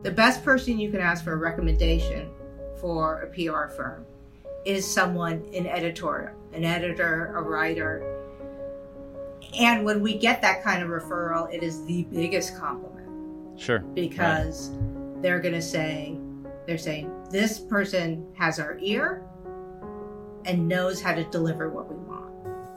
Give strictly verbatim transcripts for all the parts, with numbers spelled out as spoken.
The best person you can ask for a recommendation for a P R firm is someone in editorial, an editor, a writer. And when we get that kind of referral, it is the biggest compliment. Sure. Because right. they're going to say, they're saying, this person has our ear and knows how to deliver what we want.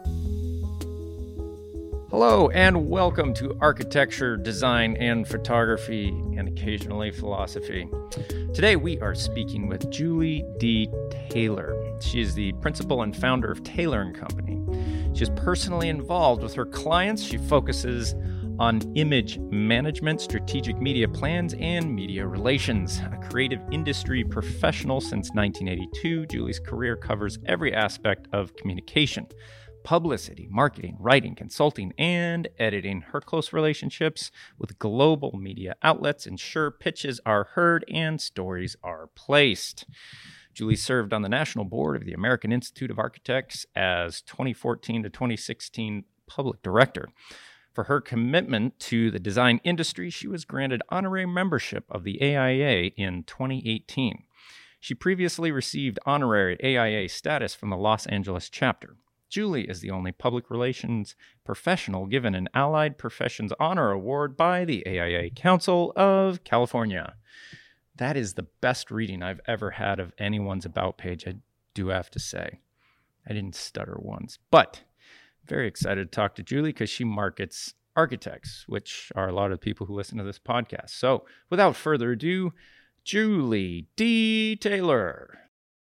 Hello, and welcome to Architecture, Design, and Photography, and occasionally philosophy. Today we are speaking with Julie D. Taylor. She is the principal and founder of Taylor and Company. She is personally involved with her clients. She focuses on image management, strategic media plans, and media relations. A creative industry professional since nineteen eighty-two, Julie's career covers every aspect of communication: publicity, marketing, writing, consulting, and editing. Her close relationships with global media outlets ensure pitches are heard and stories are placed. Julie served on the national board of the American Institute of Architects as twenty fourteen to twenty sixteen public director. For her commitment to the design industry, she was granted honorary membership of the A I A in twenty eighteen. She previously received honorary A I A status from the Los Angeles chapter. Julie is the only public relations professional given an Allied Professions Honor Award by the A I A Council of California. That is the best reading I've ever had of anyone's about page, I do have to say. I didn't stutter once, but very excited to talk to Julie because she markets architects, which are a lot of the people who listen to this podcast. So without further ado, Julie D. Taylor.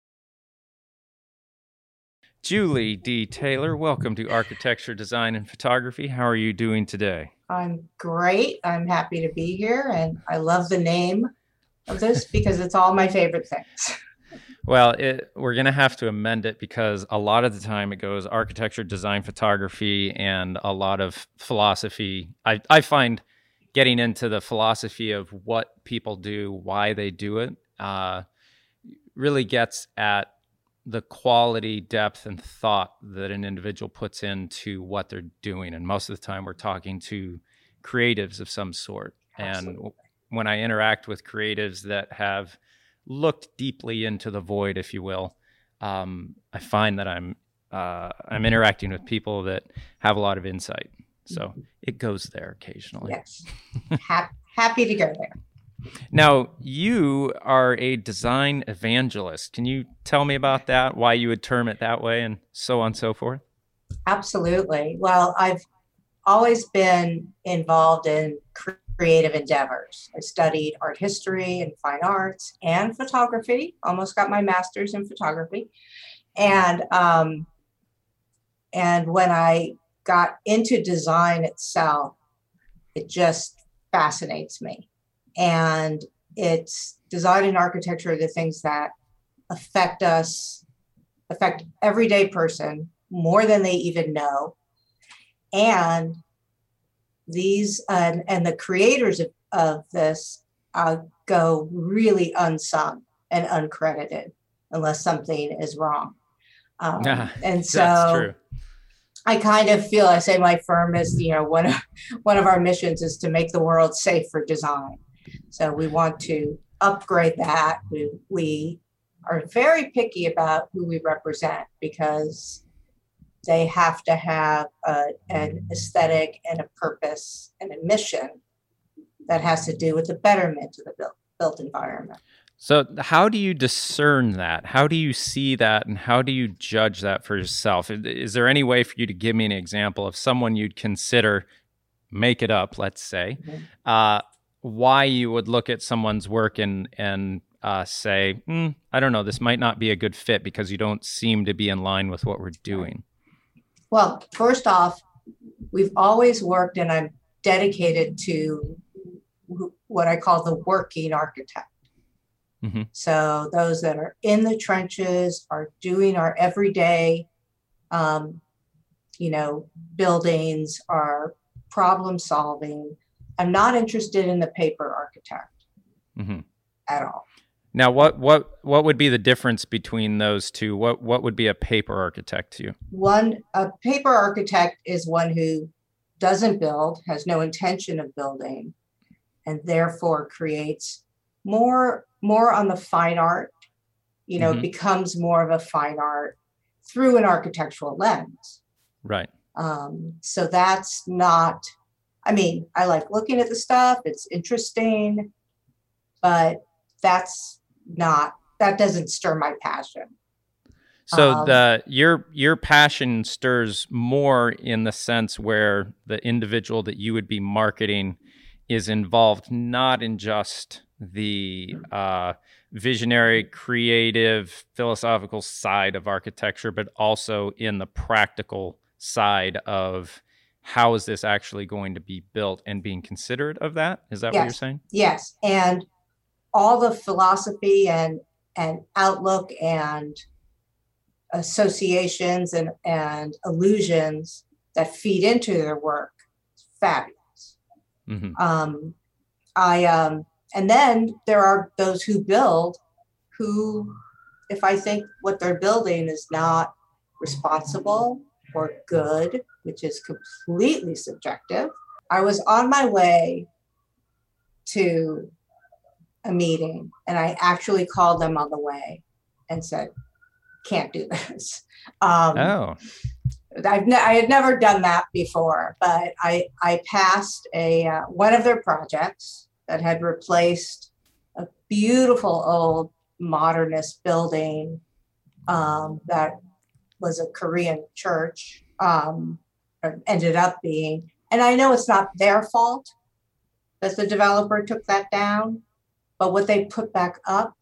Julie D. Taylor, welcome to Architecture, Design, and Photography. How are you doing today? I'm great. I'm happy to be here, and I love the name of this because it's all my favorite things. Well, it, we're going to have to amend it because a lot of the time it goes architecture, design, photography, and a lot of philosophy. I, I find getting into the philosophy of what people do, why they do it, uh, really gets at the quality, depth, and thought that an individual puts into what they're doing. And most of the time we're talking to creatives of some sort. Absolutely. And when I interact with creatives that have looked deeply into the void, if you will, um, I find that I'm uh, I'm interacting with people that have a lot of insight. So it goes there occasionally. Yes. ha- happy to go there. Now, you are a design evangelist. Can you tell me about that, why you would term it that way, and so on and so forth? Absolutely. Well, I've always been involved in creative endeavors. I studied art history and fine arts and photography, almost got my master's in photography. And, um, and when I got into design itself, it just fascinates me. And it's design and architecture are the things that affect us, affect everyday person more than they even know. And these uh, and the creators of, of this uh, go really unsung and uncredited unless something is wrong. Um, ah, and so that's true. I kind of feel, I say my firm is, you know, one of, one of our missions is to make the world safe for design. So we want to upgrade that. We, we are very picky about who we represent because they have to have a, an aesthetic and a purpose and a mission that has to do with the betterment of the built, built environment. So how do you discern that? How do you see that? And how do you judge that for yourself? Is there any way for you to give me an example of someone you'd consider, make it up, let's say, mm-hmm. uh, why you would look at someone's work and, and uh, say, mm, I don't know, this might not be a good fit because you don't seem to be in line with what we're doing? Well, first off, we've always worked, and I'm dedicated to what I call the working architect. Mm-hmm. So those that are in the trenches are doing our everyday, um, you know, buildings, are problem solving. I'm not interested in the paper architect mm-hmm. at all. Now, what what what would be the difference between those two? What what would be a paper architect to you? One, a paper architect is one who doesn't build, has no intention of building, and therefore creates more more on the fine art, you know, Mm-hmm. becomes more of a fine art through an architectural lens. Right. Um, so that's not, I mean, I like looking at the stuff, it's interesting, but that's not, that doesn't stir my passion. So Um, the your your passion stirs more in the sense where the individual that you would be marketing is involved not in just the uh, visionary, creative, philosophical side of architecture, but also in the practical side of how is this actually going to be built and being considerate of that? Is that what you're yes, saying? yes. And all the philosophy and, and outlook and associations and, and illusions that feed into their work, fabulous. Mm-hmm. Um, I um, and then there are those who build, who, if I think what they're building is not responsible or good, which is completely subjective. I was on my way to a meeting, and I actually called them on the way and said, "Can't do this." Um, oh. I've ne- I had never done that before, but I I passed a uh, one of their projects that had replaced a beautiful old modernist building um, that was a Korean church, um, or ended up being. And I know it's not their fault that the developer took that down, but what they put back up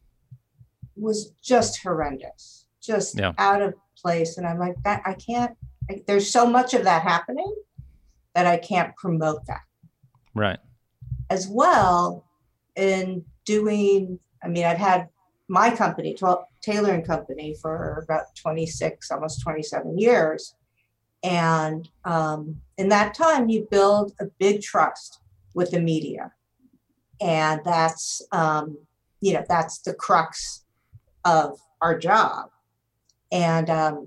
was just horrendous, just Yeah. out of place. And I'm like, that I can't, I, there's so much of that happening that I can't promote that. Right. As well, in doing, I mean, I've had my company, Taylor and Company, for about twenty-six, almost twenty-seven years. And um, in that time, you build a big trust with the media. And that's, um, you know, that's the crux of our job. And um,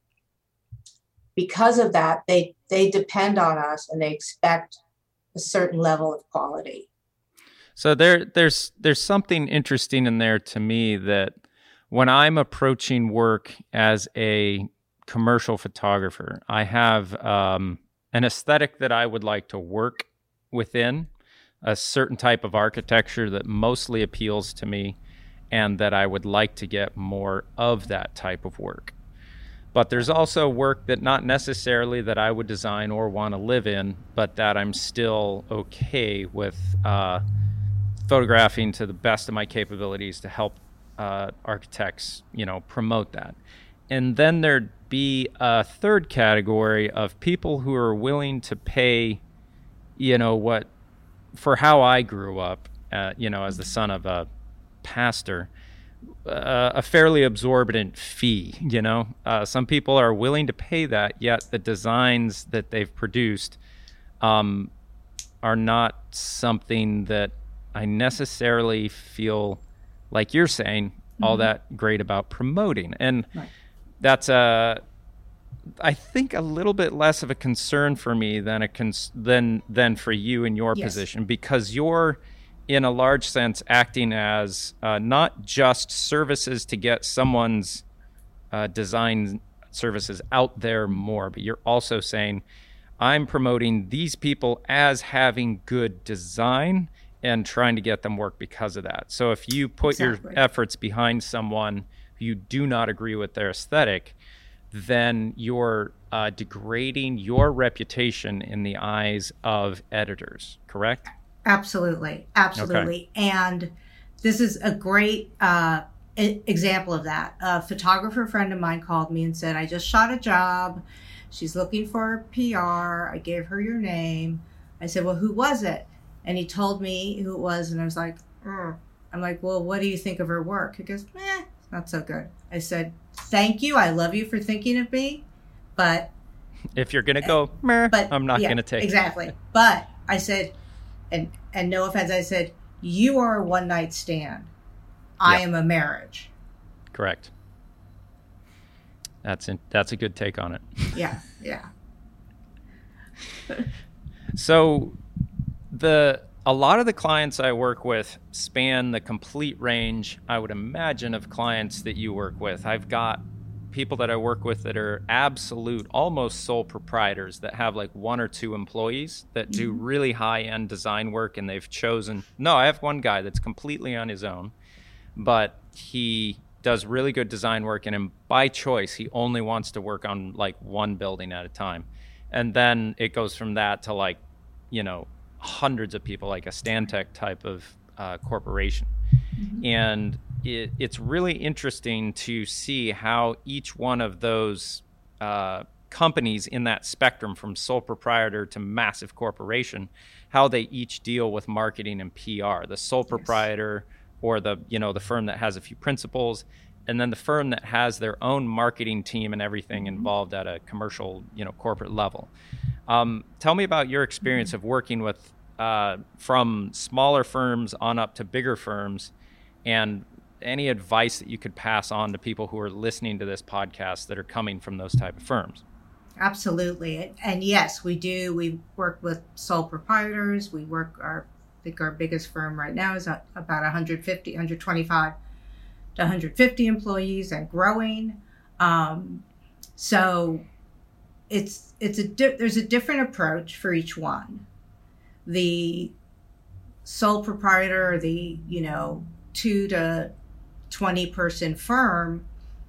because of that, they they depend on us and they expect a certain level of quality. So there there's there's something interesting in there to me that when I'm approaching work as a commercial photographer, I have um, an aesthetic that I would like to work within, a certain type of architecture that mostly appeals to me, and that I would like to get more of that type of work. But there's also work that not necessarily that I would design or want to live in, but that I'm still okay with uh, photographing to the best of my capabilities to help uh, architects, you know, promote that. And then there'd be a third category of people who are willing to pay, you know, what, for how I grew up, uh, you know, as the son of a pastor, uh, a fairly absorbent fee, you know. Uh, some people are willing to pay that, yet the designs that they've produced um, are not something that I necessarily feel, like you're saying, mm-hmm. all that great about promoting. And right. that's a, I think, a little bit less of a concern for me than a cons- than than for you in your yes. position, because you're, in a large sense, acting as uh, not just services to get someone's uh, design services out there more, but you're also saying, I'm promoting these people as having good design and trying to get them work because of that. So if you put exactly. your efforts behind someone who you do not agree with their aesthetic, then you're uh, degrading your reputation in the eyes of editors, correct? Absolutely. Absolutely. Okay. And this is a great uh, example of that. A photographer friend of mine called me and said, I just shot a job. She's looking for P R. I gave her your name. I said, well, who was it? And he told me who it was. And I was like, mm. I'm like, well, what do you think of her work? He goes, eh, it's not so good. I said, thank you. I love you for thinking of me. But if you're going to go, meh, but, I'm not yeah, going to take exactly. it. Exactly. But I said, and and no offense, I said, you are a one night stand. I yep. am a marriage. Correct. That's in, that's a good take on it. Yeah, yeah. So the a lot of the clients I work with span the complete range, I would imagine, of clients that you work with. I've got people that I work with that are absolute, almost sole proprietors that have like one or two employees that do really high-end design work, and they've chosen, no, I have one guy that's completely on his own, but he does really good design work, and by choice, he only wants to work on like one building at a time. And then it goes from that to like, you know, hundreds of people, like a Stantec type of uh, corporation. Mm-hmm. And it, it's really interesting to see how each one of those uh, companies in that spectrum, from sole proprietor to massive corporation, how they each deal with marketing and P R. The sole proprietor, yes, or the, you know, the firm that has a few principals, and then the firm that has their own marketing team and everything mm-hmm. involved at a commercial, you know, corporate level. Um, tell me about your experience mm-hmm. of working with uh, from smaller firms on up to bigger firms, and any advice that you could pass on to people who are listening to this podcast that are coming from those type of firms. Absolutely. And yes, we do. We work with sole proprietors. We work, our, I think our biggest firm right now is about one hundred fifty, one hundred twenty-five to one hundred fifty employees and growing. Um, so it's, it's a, di- there's a different approach for each one. The sole proprietor, the, you know, two to twenty person firm,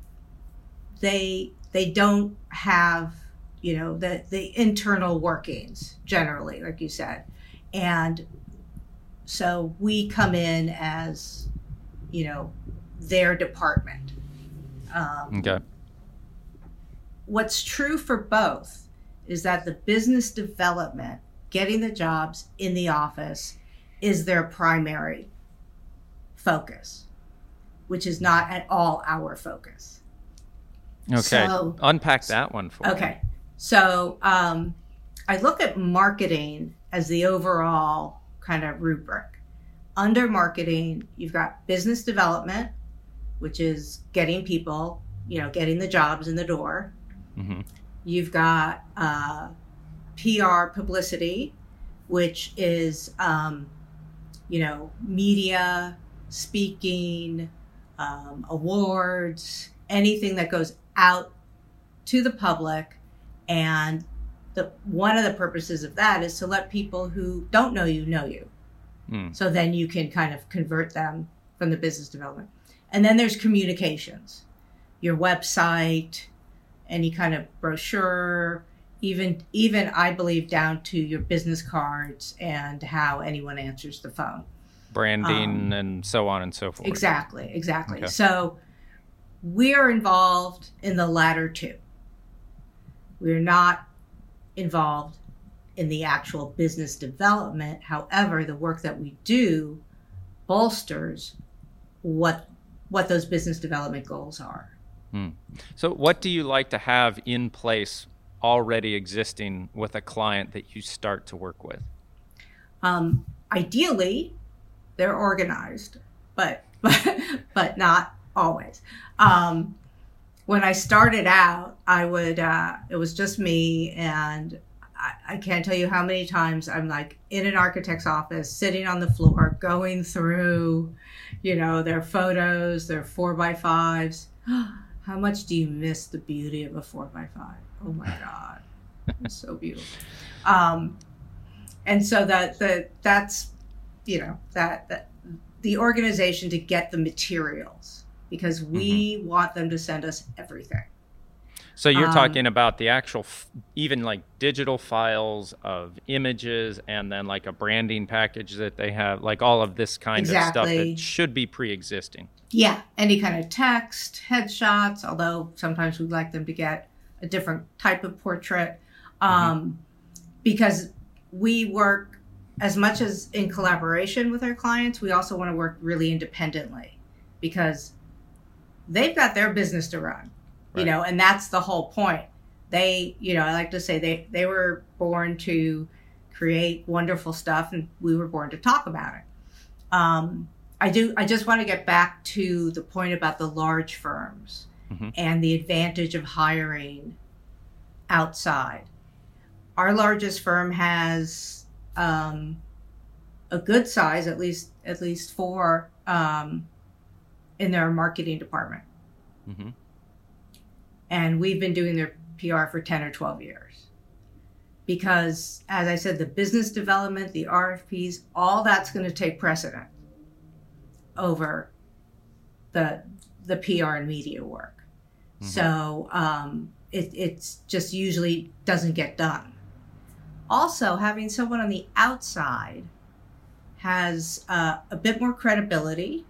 they they don't have, you know, the the internal workings generally, like you said. And so we come in as, you know, their department. Um, okay. What's true for both is that the business development, getting the jobs in the office, is their primary focus, which is not at all our focus. Okay. So, unpack that one for me. Okay. So um, I look at marketing as the overall kind of rubric. Under marketing, you've got business development, which is getting people, you know, getting the jobs in the door. Mm-hmm. You've got uh, P R, publicity, which is, um, you know, media, speaking, um, awards, anything that goes out to the public. And the one of the purposes of that is to let people who don't know you know you. Mm. So then you can kind of convert them from the business development. And then there's communications, your website, any kind of brochure, even even I believe down to your business cards and how anyone answers the phone. Branding um, and so on and so forth. Exactly, exactly. Okay. So we're involved in the latter two. We're not involved in the actual business development. However, the work that we do bolsters what what those business development goals are. Hmm. So what do you like to have in place already existing with a client that you start to work with? Um, ideally, they're organized, but but, but not always. Um, when I started out, I would, uh, it was just me, and I, I can't tell you how many times I'm like in an architect's office, sitting on the floor, going through, you know, their photos, their four by fives. How much do you miss the beauty of a four by five? Oh my God, it's so beautiful. Um, and so that, that that's, you know, that, that the organization to get the materials, because we mm-hmm. want them to send us everything. So you're um, talking about the actual, f- even like digital files of images, and then like a branding package that they have, like all of this kind exactly. of stuff that should be pre-existing. Yeah, any kind of text, headshots, although sometimes we'd like them to get a different type of portrait, um, mm-hmm. because we work as much as in collaboration with our clients, we also want to work really independently, because they've got their business to run, right. you know, and that's the whole point. They, you know, I like to say they, they were born to create wonderful stuff, and we were born to talk about it. Um, I do. I just want to get back to the point about the large firms mm-hmm. and the advantage of hiring outside. Our largest firm has um, a good size, at least at least four um, in their marketing department. Mm-hmm. And we've been doing their P R for ten or twelve years. Because, as I said, the business development, the R F Ps, all that's going to take precedent over the the P R and media work. Mm-hmm. So um, it it's just usually doesn't get done. Also, having someone on the outside has uh, a bit more credibility,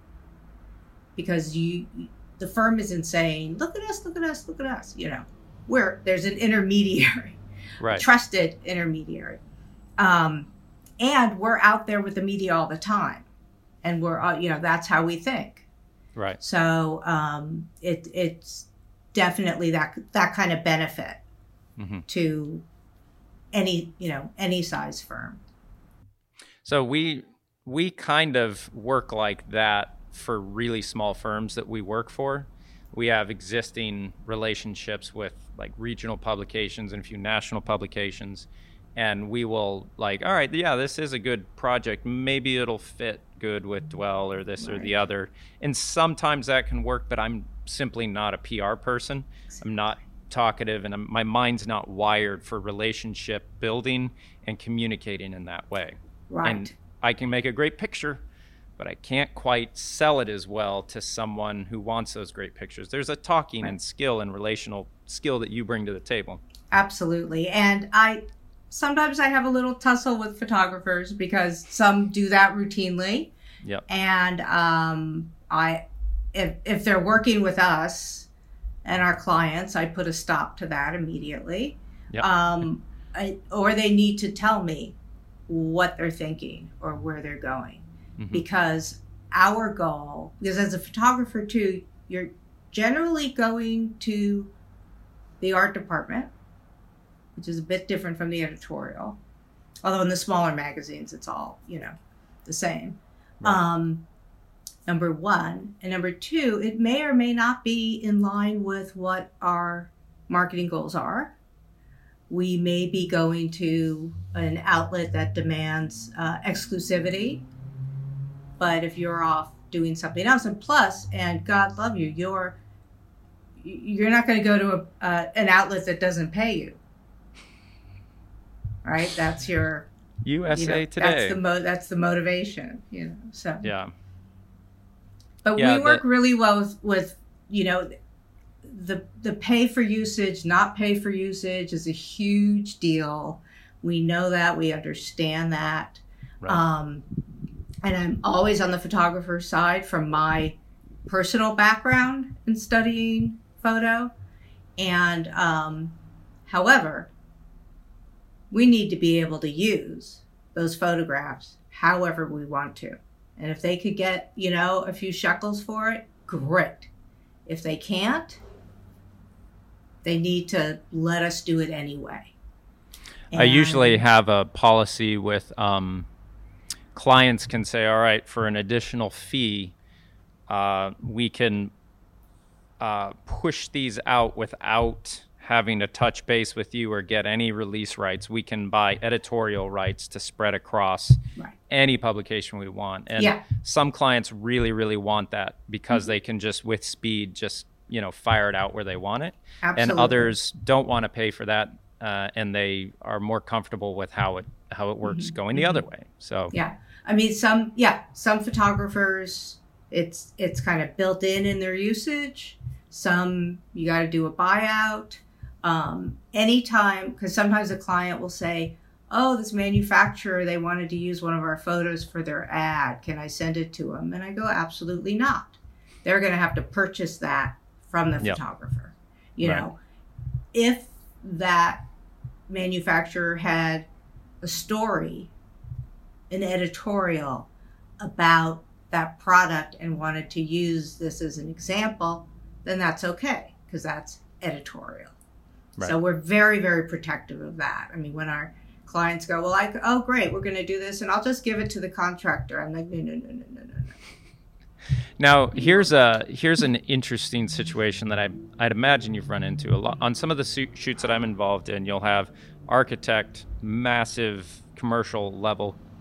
because you the firm isn't saying, look at us, look at us, look at us. You know, where there's an intermediary, right. trusted intermediary. Um, and we're out there with the media all the time. And we're, uh, you know, that's how we think. Right. So um, it it's definitely that that kind of benefit mm-hmm. to any, you know, any size firm. So we we kind of work like that for really small firms that we work for. We have existing relationships with like regional publications and a few national publications, and we will like, all right, yeah, this is a good project. Maybe it'll fit good with Dwell or this right. or the other. And sometimes that can work, but I'm simply not a P R person. I'm not talkative, and I'm, my mind's not wired for relationship building and communicating in that way. Right. And I can make a great picture, but I can't quite sell it as well to someone who wants those great pictures. There's a talking right. and skill and relational skill that you bring to the table. Absolutely. And I sometimes I have a little tussle with photographers because some do that routinely. Yep. And um, I, if if they're working with us and our clients, I put a stop to that immediately. Yep. Um, I, or they need to tell me what they're thinking or where they're going. Mm-hmm. Because our goal, because as a photographer too, you're generally going to the art department, which is a bit different from the editorial. Although in the smaller magazines, it's all, you know, the same. Right. Um, number one. And number two, it may or may not be in line with what our marketing goals are. We may be going to an outlet that demands uh, exclusivity. But if you're off doing something else, and plus, and God love you, you're you're not going to go to a, uh, an outlet that doesn't pay you, right? That's your U S A you know, Today. That's the mo- that's the motivation, you know. So yeah. But yeah, we work the- really well with, with you know, the the pay for usage, not pay for usage is a huge deal. We know that, we understand that. Right. Um, And I'm always on the photographer side from my personal background in studying photo. And um, however, we need to be able to use those photographs however we want to. And if they could get, you know, a few shekels for it, great. If they can't, they need to let us do it anyway. And I usually have a policy with... Um... clients can say, all right, for an additional fee, uh, we can uh, push these out without having to touch base with you or get any release rights. We can buy editorial rights to spread across right. any publication we want. And yeah. some clients really, really want that because mm-hmm. they can just, with speed, just, you know, fire it out where they want it. Absolutely. And others don't want to pay for that. Uh, and they are more comfortable with how it how it works mm-hmm. going the other way. So yeah, I mean some yeah some photographers it's it's kind of built in in their usage. Some you got to do a buyout. Um, anytime, because sometimes a client will say, "Oh, this manufacturer they wanted to use one of our photos for their ad. Can I send it to them?" And I go, "Absolutely not. They're going to have to purchase that from the yep. photographer. You right. know, if that manufacturer had a story, an editorial about that product and wanted to use this as an example, then that's okay because that's editorial. Right. So we're very, very protective of that. I mean, when our clients go, well, I, oh, great, we're going to do this and I'll just give it to the contractor. I'm like, no, no, no, no, no, no, no. Now, here's a here's an interesting situation that I, I'd imagine you've run into. A lot on some of the shoots that I'm involved in, you'll have architect, massive commercial level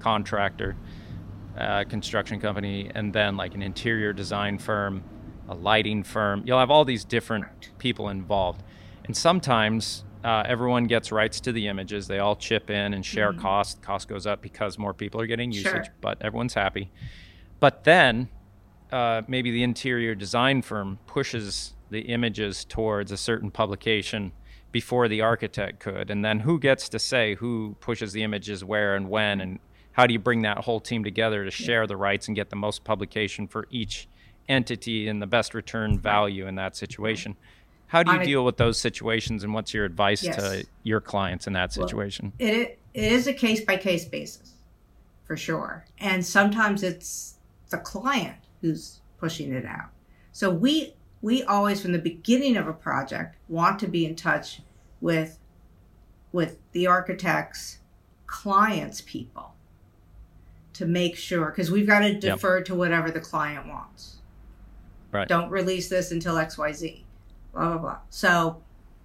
contractor, uh, construction company, and then like an interior design firm, a lighting firm. You'll have all these different people involved. And sometimes uh, everyone gets rights to the images. They all chip in and share mm-hmm. cost. Cost goes up because more people are getting usage, sure. but everyone's happy. But then uh, maybe the interior design firm pushes the images towards a certain publication before the architect could. And then who gets to say who pushes the images where and when, and how do you bring that whole team together to share yeah. the rights and get the most publication for each entity and the best return value in that situation? How do you I, deal with those situations, and what's your advice yes. to your clients in that situation? Well, it, it is a case-by-case basis, for sure. And sometimes it's the client who's pushing it out. So we we always, from the beginning of a project, want to be in touch with, with the architect's client's people to make sure, because we've got to defer yep. to whatever the client wants. Right. Don't release this until X Y Z. Blah, blah, blah. So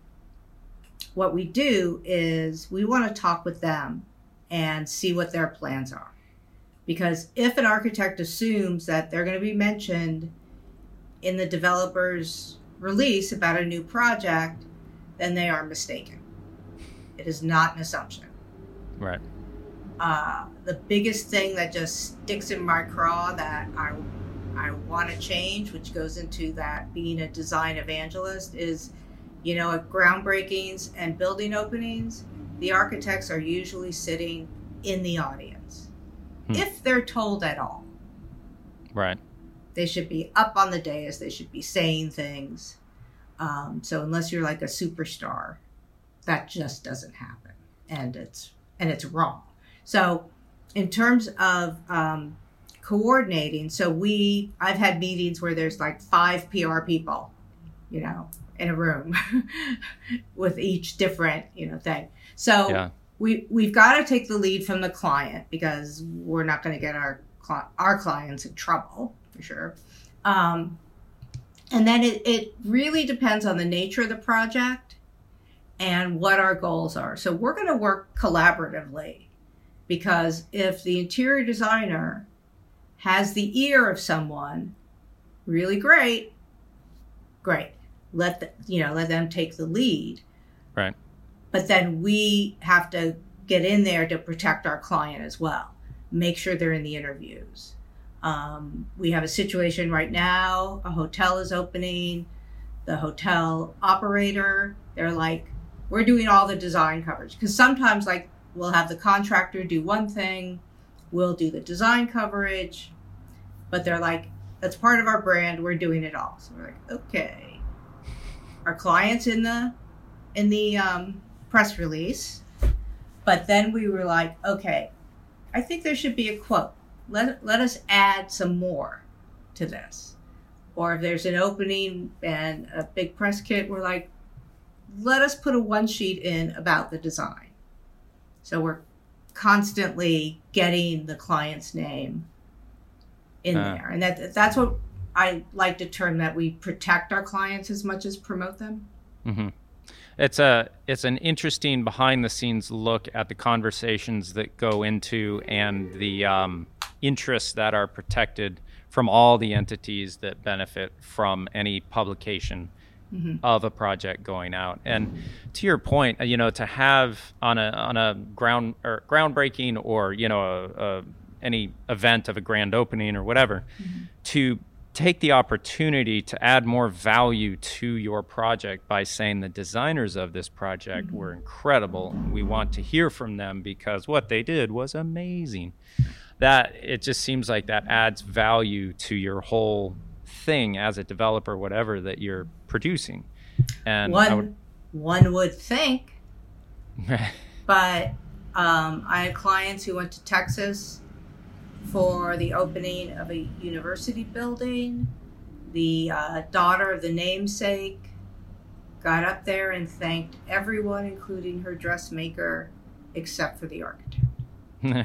what we do is we want to talk with them and see what their plans are. Because if an architect assumes that they're going to be mentioned in the developer's release about a new project, then they are mistaken. It is not an assumption. Right. Uh, the biggest thing that just sticks in my craw that I I want to change, which goes into that being a design evangelist, is, you know, at groundbreakings and building openings, the architects are usually sitting in the audience, hmm. if they're told at all. Right. They should be up on the dais. They should be saying things. Um, so unless you're like a superstar, that just doesn't happen, and it's and it's wrong. So in terms of um, coordinating, so we, I've had meetings where there's like five P R people, you know, in a room with each different, you know, thing. So yeah. we, we've got to take the lead from the client, because we're not going to get our, our clients in trouble, for sure. Um, and then it, it really depends on the nature of the project and what our goals are. So we're going to work collaboratively, because if the interior designer has the ear of someone, really great, great. Let the, you know, let them take the lead. Right. But then we have to get in there to protect our client as well. Make sure they're in the interviews. Um, we have a situation right now, a hotel is opening. The hotel operator, they're like, we're doing all the design coverage. Because sometimes, like, we'll have the contractor do one thing, we'll do the design coverage, but they're like, that's part of our brand, we're doing it all. So we're like, okay. Our client's in the in the um, press release, but then we were like, okay, I think there should be a quote. Let, let us add some more to this. Or if there's an opening and a big press kit, we're like, let us put a one sheet in about the design. So we're constantly getting the client's name in uh, there. And that that's what I like to term that we protect our clients as much as promote them. Mm-hmm. It's a it's an interesting behind the scenes look at the conversations that go into and the um, interests that are protected from all the entities that benefit from any publication mm-hmm. of a project going out. And to your point, you know, to have on a on a ground or groundbreaking or you know a, a, any event of a grand opening or whatever, mm-hmm. to take the opportunity to add more value to your project by saying the designers of this project mm-hmm. were incredible. We want to hear from them because what they did was amazing. That it just seems like that adds value to your whole thing as a developer, whatever that you're producing. And one, I would... one would think, but um, I had clients who went to Texas for the opening of a university building. The uh, daughter of the namesake got up there and thanked everyone, including her dressmaker, except for the architect.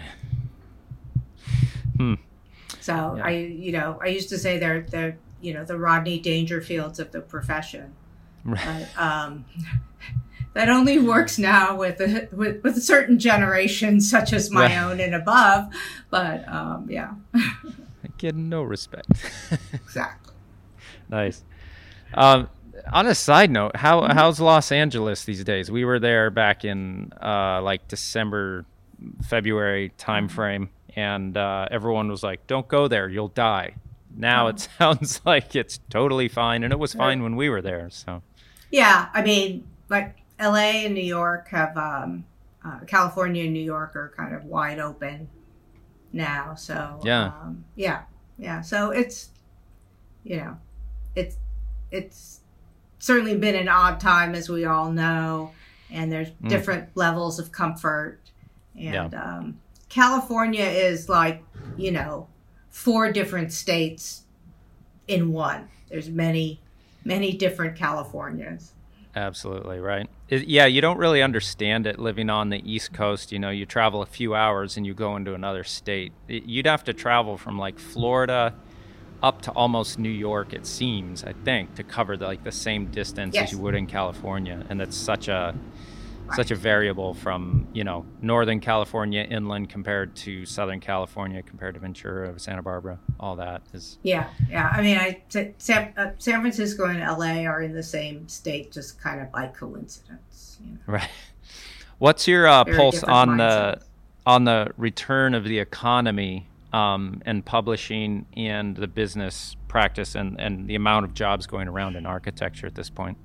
hmm. So yeah. I, you know, I used to say they're they're you know the Rodney Dangerfields of the profession. Right. But, um, that only works now with a, with, with a certain generation, such as my right. own and above. But um, yeah. Get no respect. Exactly. Nice. Um, on a side note, how mm-hmm. how's Los Angeles these days? We were there back in uh, like December, February timeframe, and uh, everyone was like, "Don't go there, you'll die." Now oh. it sounds like it's totally fine, and it was fine when we were there. So. Yeah, I mean, like L A and New York have, um, uh, California and New York are kind of wide open now. So yeah, um, yeah, yeah. So it's, you know, it's it's certainly been an odd time, as we all know, and there's mm. different levels of comfort. And yeah. um, California is like, you know, four different states in one. There's many, many different Californias. Absolutely, right. It, yeah, you don't really understand it living on the East Coast. You know, you travel a few hours and you go into another state. It, you'd have to travel from like Florida up to almost New York, it seems, I think, to cover the, like the same distance yes. as you would in California. And that's such a right. such a variable from, you know, Northern California inland compared to Southern California compared to Ventura, Santa Barbara. All that is. Yeah, yeah. I mean, I San, uh, San Francisco and L A are in the same state, just kind of by coincidence. You know? Right. What's your uh, pulse on mindsets. the on the return of the economy um, and publishing and the business practice and, and the amount of jobs going around in architecture at this point?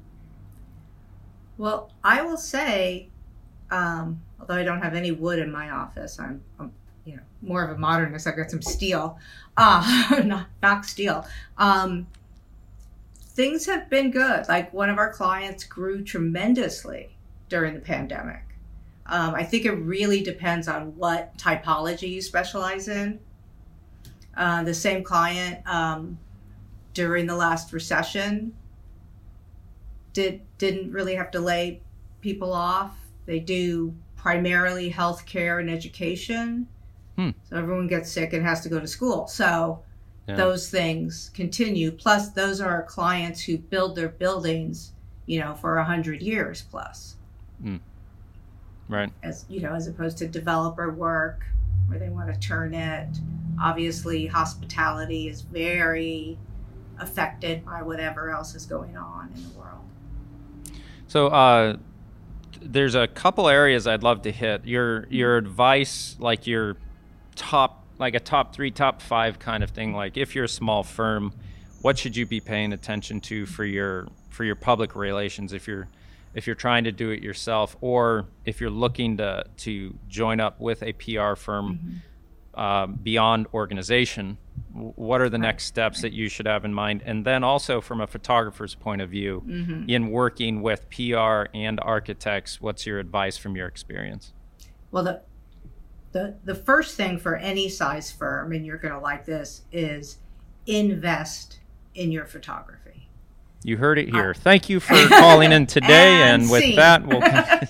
Well, I will say, um, although I don't have any wood in my office, I'm, I'm you know, more of a modernist. I've got some steel, uh, not, not steel. Um, things have been good. Like one of our clients grew tremendously during the pandemic. Um, I think it really depends on what typology you specialize in. Uh, the same client um, during the last recession did, didn't really have to lay people off. They do primarily healthcare and education. Hmm. So everyone gets sick and has to go to school. So yeah. those things continue. Plus, those are our clients who build their buildings, you know, for a hundred years plus. Hmm. Right. As you know, as opposed to developer work where they want to turn it. Obviously, hospitality is very affected by whatever else is going on in the world. So uh, there's a couple areas I'd love to hit. Your your advice, like your top, like a top three, top five kind of thing. Like if you're a small firm, what should you be paying attention to for your for your public relations if you're if you're trying to do it yourself, or if you're looking to to join up with a P R firm mm-hmm. uh, beyond organization? What are the next steps that you should have in mind? And then also from a photographer's point of view, mm-hmm. in working with P R and architects, what's your advice from your experience? Well, the the the first thing for any size firm, and you're going to like this, is invest in your photography. You heard it here. Uh, Thank you for calling in today. and, and with scene. that, we'll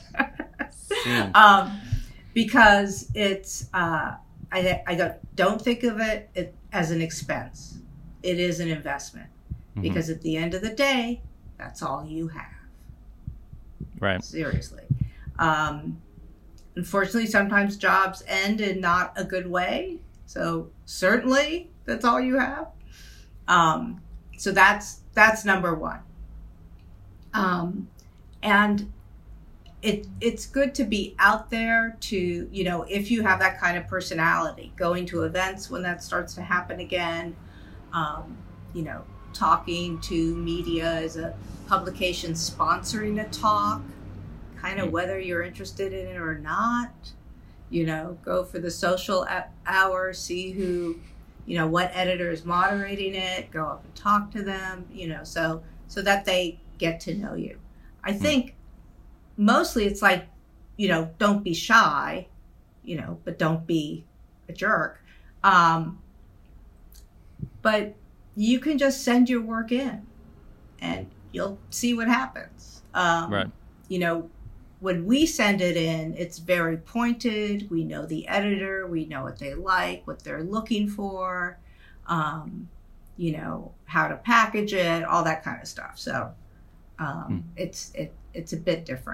um, because it's uh, I I don't don't think of it, it as an expense. It is an investment mm-hmm. because at the end of the day, that's all you have. Right. Seriously. Um, unfortunately, sometimes jobs end in not a good way. So certainly, that's all you have. Um, so that's. That's number one. Um, and it it's good to be out there to, you know, if you have that kind of personality, going to events when that starts to happen again, um, you know, talking to media as a publication, sponsoring a talk, kind of whether you're interested in it or not, you know, go for the social hour, see who, you know, what editor is moderating it, go up and talk to them, you know, so so that they get to know you. I think mostly it's like, you know, don't be shy, you know, but don't be a jerk. Um, but you can just send your work in and you'll see what happens. Um, right. You know, when we send it in, it's very pointed. We know the editor. We know what they like, what they're looking for, um, you know, how to package it, all that kind of stuff. So um, mm. it's it it's a bit different.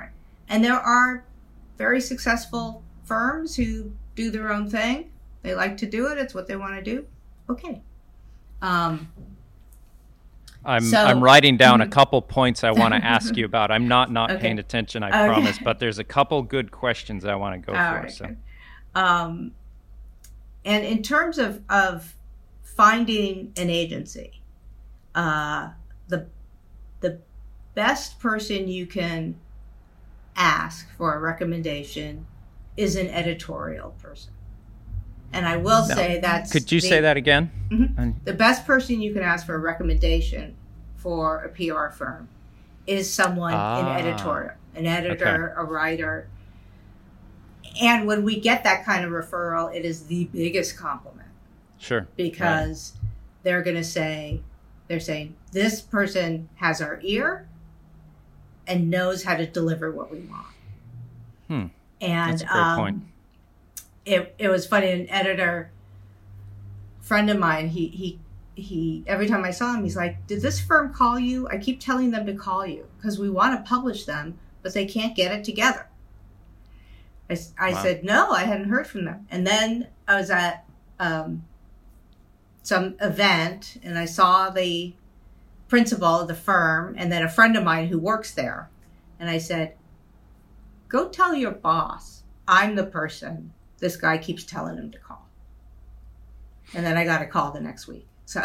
and there are very successful firms who do their own thing. They like to do it. It's what they want to do. Okay. Um, I'm so, I'm writing down a couple points I want to ask you about. I'm not not okay. paying attention, I okay. promise, but there's a couple good questions I want to go All for. Right, so. um, and in terms of, of finding an agency, uh, the the best person you can ask for a recommendation is an editorial person. And I will no. say that's... Could you the, say that again? Mm-hmm. The best person you can ask for a recommendation for a P R firm is someone ah, in editorial, an editor, okay. a writer. And when we get that kind of referral, it is the biggest compliment. Sure. Because right. they're going to say, they're saying, this person has our ear and knows how to deliver what we want. Hmm. And that's a great um, point. It it was funny. An editor friend of mine, he he he. Every time I saw him, he's like, "Did this firm call you? I keep telling them to call you because we want to publish them, but they can't get it together." I, I wow. said, "No, I hadn't heard from them." And then I was at um, some event, and I saw the principal of the firm, and then a friend of mine who works there, and I said, "Go tell your boss I'm the person this guy keeps telling him to call." And then I got a call the next week. So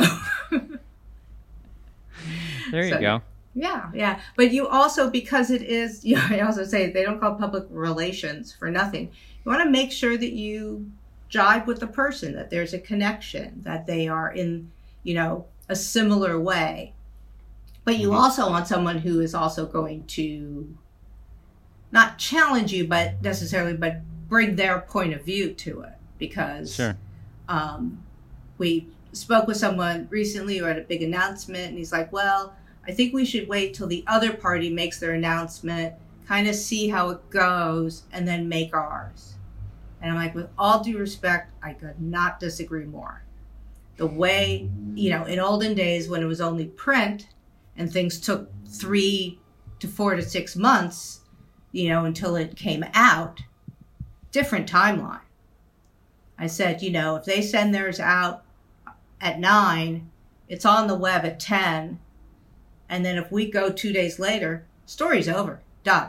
there you so, go. Yeah, yeah. But you also, because it is, you know, I also say they don't call public relations for nothing. You want to make sure that you jive with the person, that there's a connection, that they are in, you know, a similar way. But you mm-hmm. also want someone who is also going to not challenge you, but necessarily, but bring their point of view to it. Because sure. um, we spoke with someone recently who had a big announcement, and he's like, well, I think we should wait till the other party makes their announcement, kind of see how it goes, and then make ours. And I'm like, with all due respect, I could not disagree more. The way, you know, in olden days when it was only print and things took three to four to six months, you know, until it came out, different timeline. I said, you know, if they send theirs out at nine, it's on the web at ten. And then if we go two days later, story's over, done.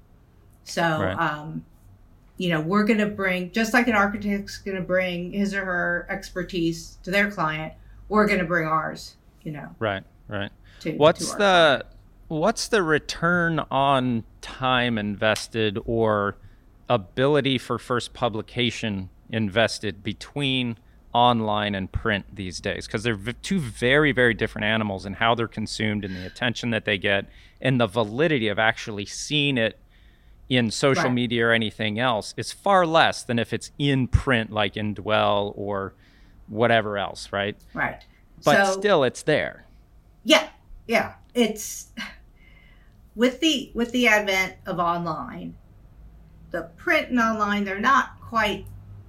So, right. um, you know, we're going to bring, just like an architect's going to bring his or her expertise to their client, we're going to bring ours, you know. Right, right. To, what's to the client. What's the return on time invested or ability for first publication invested between online and print these days? Because they're v- two very, very different animals in how they're consumed and the attention that they get and the validity of actually seeing it in social right. media or anything else is far less than if it's in print, like in Dwell or whatever else, right? Right. But so, still, it's there. Yeah, yeah. It's with the with the advent of online, the print and online, they're not quite.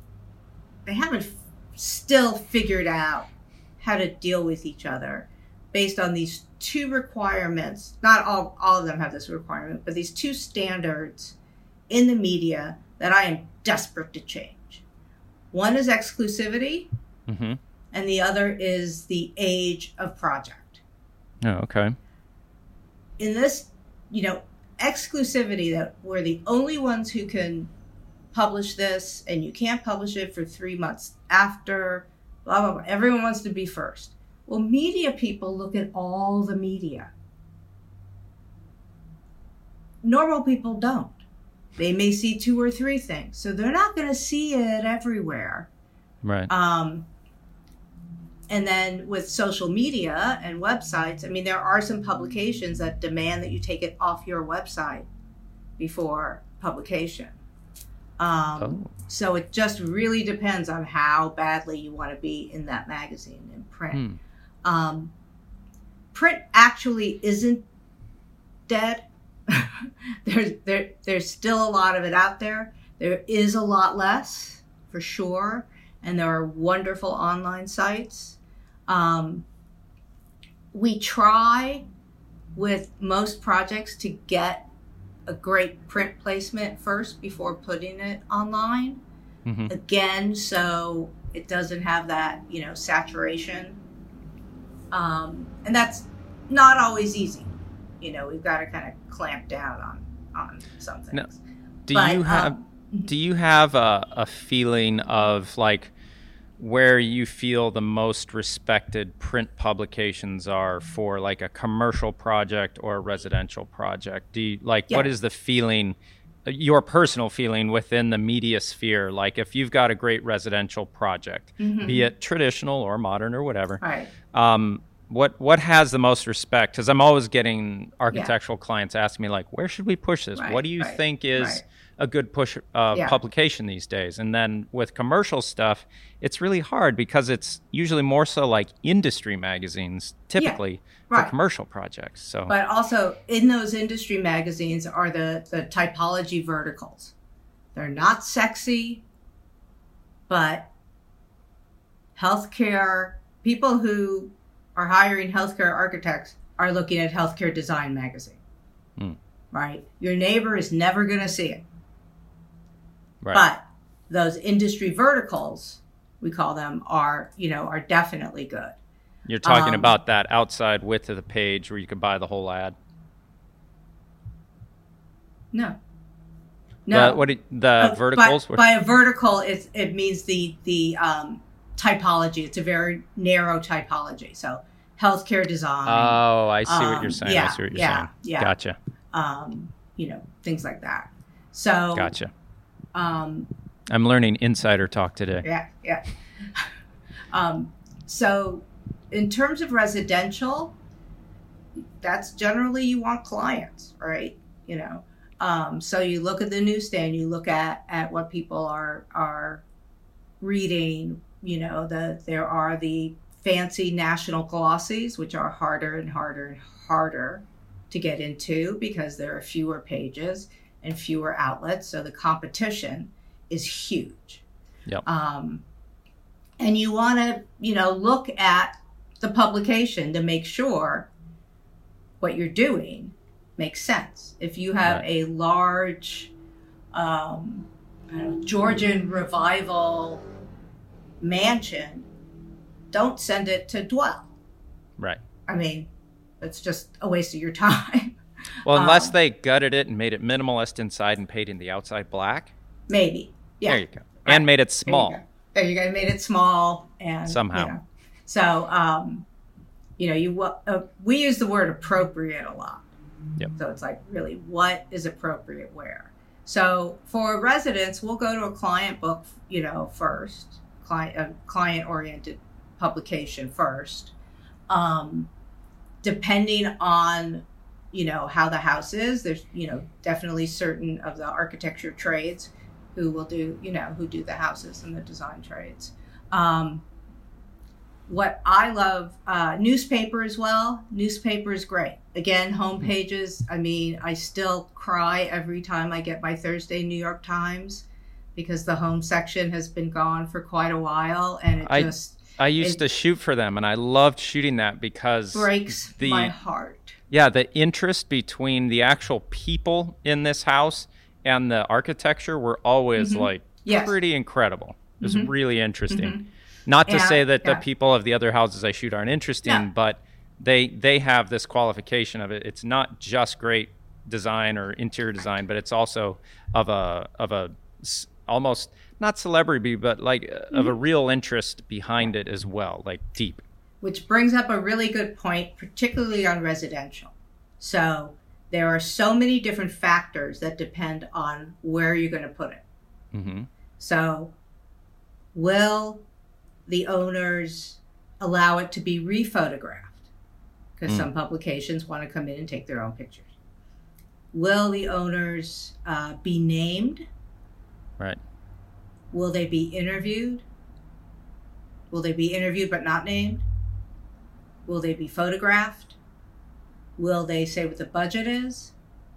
They haven't f- still figured out how to deal with each other based on these two requirements. Not all, all of them have this requirement, but these two standards in the media that I am desperate to change. One is exclusivity, mm-hmm. and the other is the age of project. Oh, okay. In this, you know, exclusivity, that we're the only ones who can publish this, and you can't publish it for three months after, blah, blah, blah. Everyone wants to be first. Well, media people look at all the media. Normal people don't. They may see two or three things, so they're not going to see it everywhere. Right. Um, and then with social media and websites, I mean, there are some publications that demand that you take it off your website before publication. Um, oh. So it just really depends on how badly you want to be in that magazine in print. Hmm. Um, print actually isn't dead. there's there there's still a lot of it out there. There is a lot less, for sure, and there are wonderful online sites. Um, we try with most projects to get a great print placement first before putting it online. Mm-hmm. Again, so it doesn't have that, you know, saturation. Um, and that's not always easy. You know, we've got to kind of clamp down on, on some things. Now, do but, you have um, do you have a, a feeling of like where you feel the most respected print publications are for like a commercial project or a residential project? Do you like, yeah. What is the feeling, your personal feeling within the media sphere? Like if you've got a great residential project, mm-hmm. be it traditional or modern or whatever, right. um, what, what has the most respect? Cause I'm always getting architectural yeah. clients asking me like, where should we push this? Right, what do you right, think is right. a good push uh, yeah. publication these days? And then with commercial stuff, it's really hard because it's usually more so like industry magazines typically yeah, right. for commercial projects. So, but also in those industry magazines are the, the typology verticals. They're not sexy, but healthcare, people who are hiring healthcare architects are looking at Healthcare Design magazine, hmm. right? Your neighbor is never going to see it. Right. But those industry verticals, we call them, are, you know, are definitely good. You're talking um, about that outside width of the page where you could buy the whole ad? No. No. The, what it, the uh, verticals? By, by a vertical, it's, it means the, the um, typology. It's a very narrow typology. So healthcare design. Oh, I see um, what you're saying. Yeah, I see what you're yeah, saying. Yeah. Gotcha. Um, you know, things like that. So. Gotcha. Um, I'm learning insider talk today. Yeah, yeah. um, so in terms of residential, that's generally you want clients, right? You know, um, so you look at the newsstand, you look at, at what people are are reading. You know, the there are the fancy national glossies, which are harder and harder and harder to get into because there are fewer pages and fewer outlets, so the competition is huge. Yep. Um, and you want to, you know, look at the publication to make sure what you're doing makes sense. If you have right. a large um, I don't know, Georgian revival mansion, don't send it to Dwell. Right. I mean, it's just a waste of your time. Well, unless um, they gutted it and made it minimalist inside and painted the outside black. Maybe. Yeah. There you go. And made it small. There you go. There you go. Made it small and somehow. You know. So, um, you know, you uh, we use the word appropriate a lot. Yep. So it's like, really, what is appropriate where? So for residents, we'll go to a client book, you know, first, client a client-oriented publication first. Um, depending on, you know, how the house is, there's, you know, definitely certain of the architecture trades who will do, you know, who do the houses and the design trades. Um, what I love, uh, newspaper as well. Newspaper is great. Again, home pages. I mean, I still cry every time I get my Thursday New York Times because the home section has been gone for quite a while, and it I, just I used it to shoot for them, and I loved shooting that because breaks the, my heart. Yeah, the interest between the actual people in this house and the architecture were always mm-hmm. like yes. pretty incredible. It was mm-hmm. really interesting. Mm-hmm. Not to yeah, say that yeah. the people of the other houses I shoot aren't interesting, no. but they they have this qualification of it. It's not just great design or interior design, but it's also of a of a almost not celebrity, but like mm-hmm. of a real interest behind it as well, like deep. Which brings up a really good point, particularly on residential. So there are so many different factors that depend on where you're going to put it. Mm-hmm. So will the owners allow it to be rephotographed? Because mm. some publications want to come in and take their own pictures. Will the owners uh, be named? Right. Will they be interviewed? Will they be interviewed but not named? Will they be photographed? Will they say what the budget is?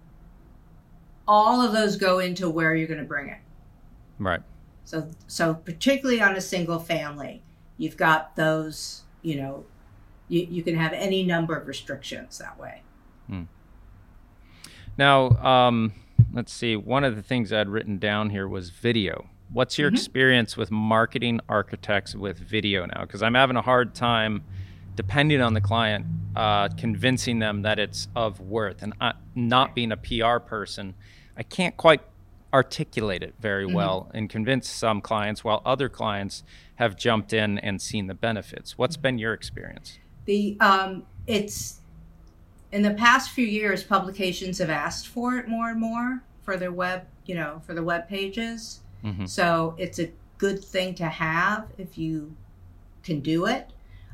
All of those go into where you're going to bring it. Right. So, so particularly on a single family, you've got those, you know, you, you can have any number of restrictions that way. Hmm. Now, um, let's see. One of the things I'd written down here was video. What's your mm-hmm. experience with marketing architects with video now? Because I'm having a hard time, depending on the client, uh, convincing them that it's of worth. And I, not being a P R person, I can't quite articulate it very mm-hmm. well and convince some clients, while other clients have jumped in and seen the benefits. What's been your experience? The um, it's in the past few years, publications have asked for it more and more for their web, you know, for the web pages. Mm-hmm. So it's a good thing to have if you can do it.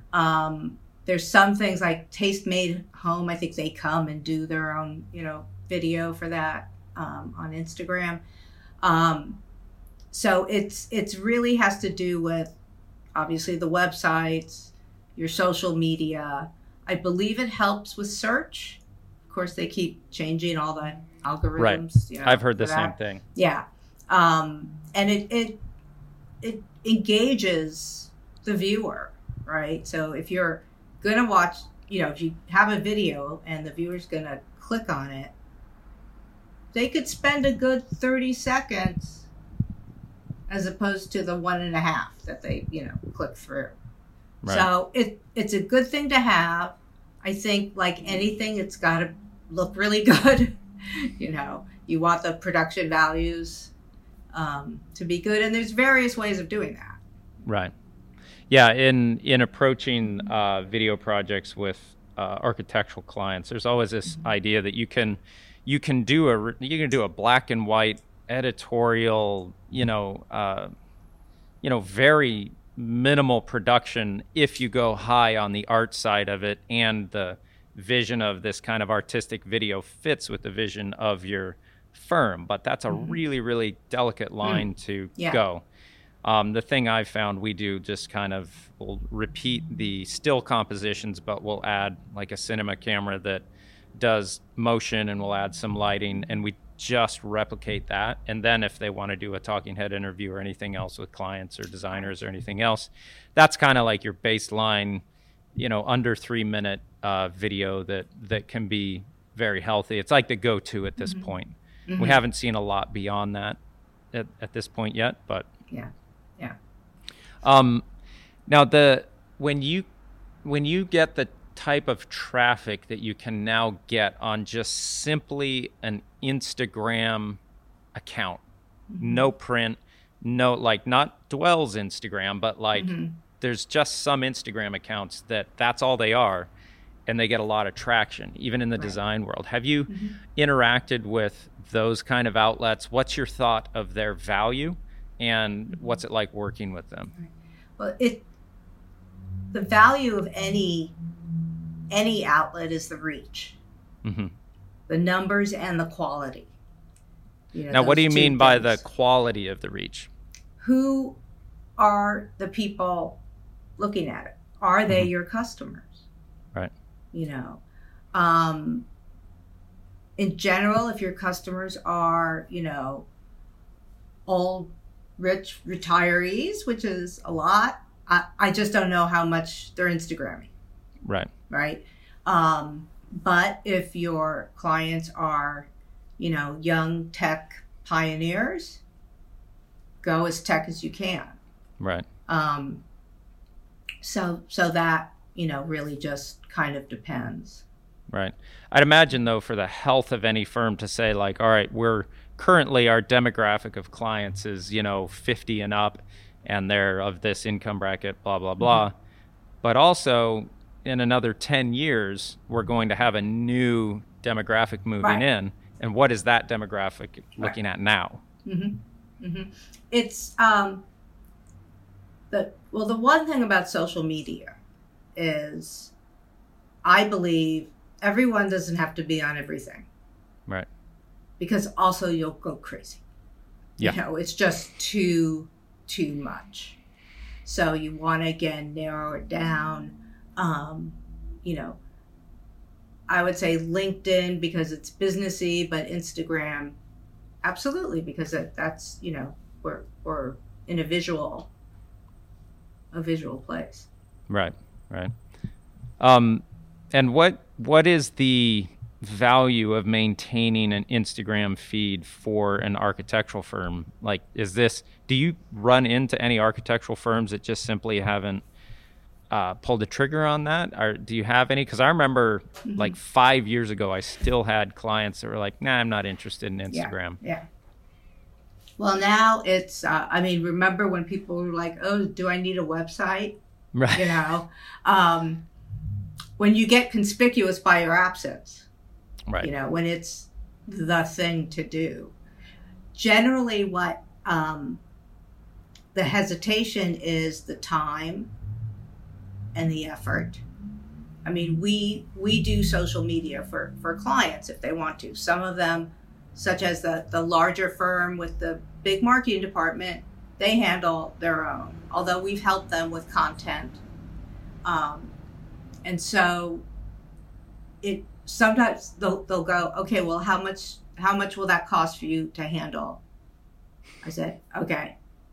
Um, there's some things like Taste Made Home. I think they come and do their own, you know, video for that um, on Instagram. Um, so it's it's really has to do with obviously the websites, your social media. I believe it helps with search. Of course, they keep changing all the algorithms. Right. You know, I've heard the that. same thing. Yeah. Um, and it, it it engages the viewer, right? So if you're gonna watch, you know, if you have a video and the viewer's gonna click on it, they could spend a good thirty seconds as opposed to the one and a half that they, you know, click through. Right. So it it's a good thing to have. I think like anything, it's got to look really good. You know, you want the production values um, to be good, and there's various ways of doing that. Right. Yeah. In in approaching uh, video projects with uh, architectural clients, there's always this mm-hmm. idea that you can you can do a you can do a black and white editorial, you know, uh, you know, very minimal production if you go high on the art side of it, and the vision of this kind of artistic video fits with the vision of your firm. But that's a mm-hmm. really, really delicate line mm. to yeah. go. Um, the thing I've found we do just kind of will repeat the still compositions, but we'll add like a cinema camera that does motion, and we'll add some lighting, and we just replicate that. And then if they want to do a talking head interview or anything else with clients or designers or anything else, that's kind of like your baseline, you know, under three minute uh, video that, that can be very healthy. It's like the go-to at this mm-hmm. point. Mm-hmm. We haven't seen a lot beyond that at, at this point yet, but yeah. Yeah. Um, now the, when you, when you get the type of traffic that you can now get on just simply an Instagram account, mm-hmm. no print, no, like not Dwell's Instagram, but like mm-hmm. there's just some Instagram accounts that that's all they are, and they get a lot of traction, even in the right. design world. Have you mm-hmm. interacted with those kind of outlets? What's your thought of their value, and mm-hmm. what's it like working with them? Well, it, the value of any any outlet is the reach, mm-hmm. the numbers and the quality. You know, now, what do you mean things. by the quality of the reach? Who are the people looking at it? Are they mm-hmm. your customers? Right. You know, um, in general, if your customers are, you know, old, rich retirees, which is a lot, I, I just don't know how much they're Instagramming. Right. Right. Um, but if your clients are, you know, young tech pioneers, go as tech as you can. Right. Um, so, so that, you know, really just kind of depends. Right. I'd imagine, though, for the health of any firm to say, like, all right, we're currently our demographic of clients is, you know, fifty and up, and they're of this income bracket, blah, blah, blah. Mm-hmm. But also, in another ten years, we're going to have a new demographic moving right. in. And what is that demographic looking right. at now? Mm-hmm. Mm-hmm. It's, um, the, well, the one thing about social media is I believe everyone doesn't have to be on everything. Right. Because also you'll go crazy. Yeah. You know, it's just too, too much. So you want to, again, narrow it down. Um, you know, I would say LinkedIn because it's businessy, but Instagram, absolutely, because that, that's, you know, we're, we're in a visual, a visual place. Right, right. Um, and what what is the value of maintaining an Instagram feed for an architectural firm? Like, is this, do you run into any architectural firms that just simply haven't uh, pulled the trigger on that? Or do you have any? Because I remember mm-hmm. like five years ago, I still had clients that were like, nah, I'm not interested in Instagram. Yeah. yeah. Well, now it's, uh, I mean, remember when people were like, oh, do I need a website? Right. You know, um, when you get conspicuous by your absence, right. you know, when it's the thing to do, generally what um, the hesitation is the time and the effort. I mean, we we do social media for, for clients if they want to. Some of them, such as the, the larger firm with the big marketing department, they handle their own, although we've helped them with content. Um, and so it sometimes they'll, they'll go, okay, well, how much how much will that cost for you to handle? I said, okay,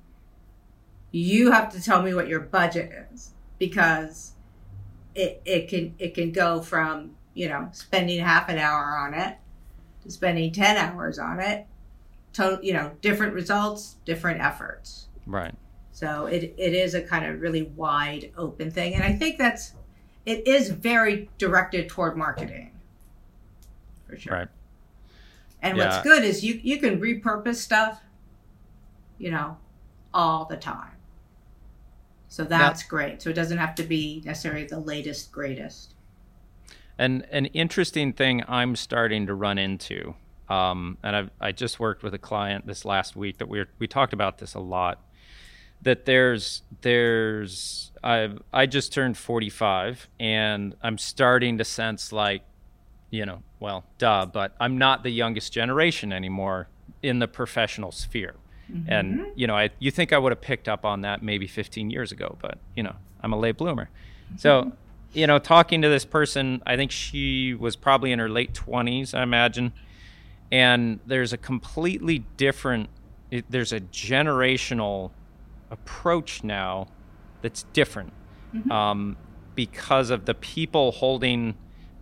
you have to tell me what your budget is, because it it can it can go from, you know, spending half an hour on it to spending ten hours on it. To, you know, different results, different efforts. Right. So it it is a kind of really wide open thing. And I think that's, it is very directed toward marketing. For sure. Right. And yeah. what's good is you, you can repurpose stuff, you know, all the time. So that's yep. great. So it doesn't have to be necessarily the latest, greatest. And an interesting thing I'm starting to run into, um, and I've, I just worked with a client this last week that we were, we talked about this a lot, that there's, there's, I I just turned forty-five, and I'm starting to sense like, you know, well, duh, but I'm not the youngest generation anymore in the professional sphere. Mm-hmm. And, you know, I you think I would have picked up on that maybe fifteen years ago, but, you know, I'm a late bloomer. Mm-hmm. So, you know, talking to this person, I think she was probably in her late twenties, I imagine. And there's a completely different, it, there's a generational approach now that's different mm-hmm. um, because of the people holding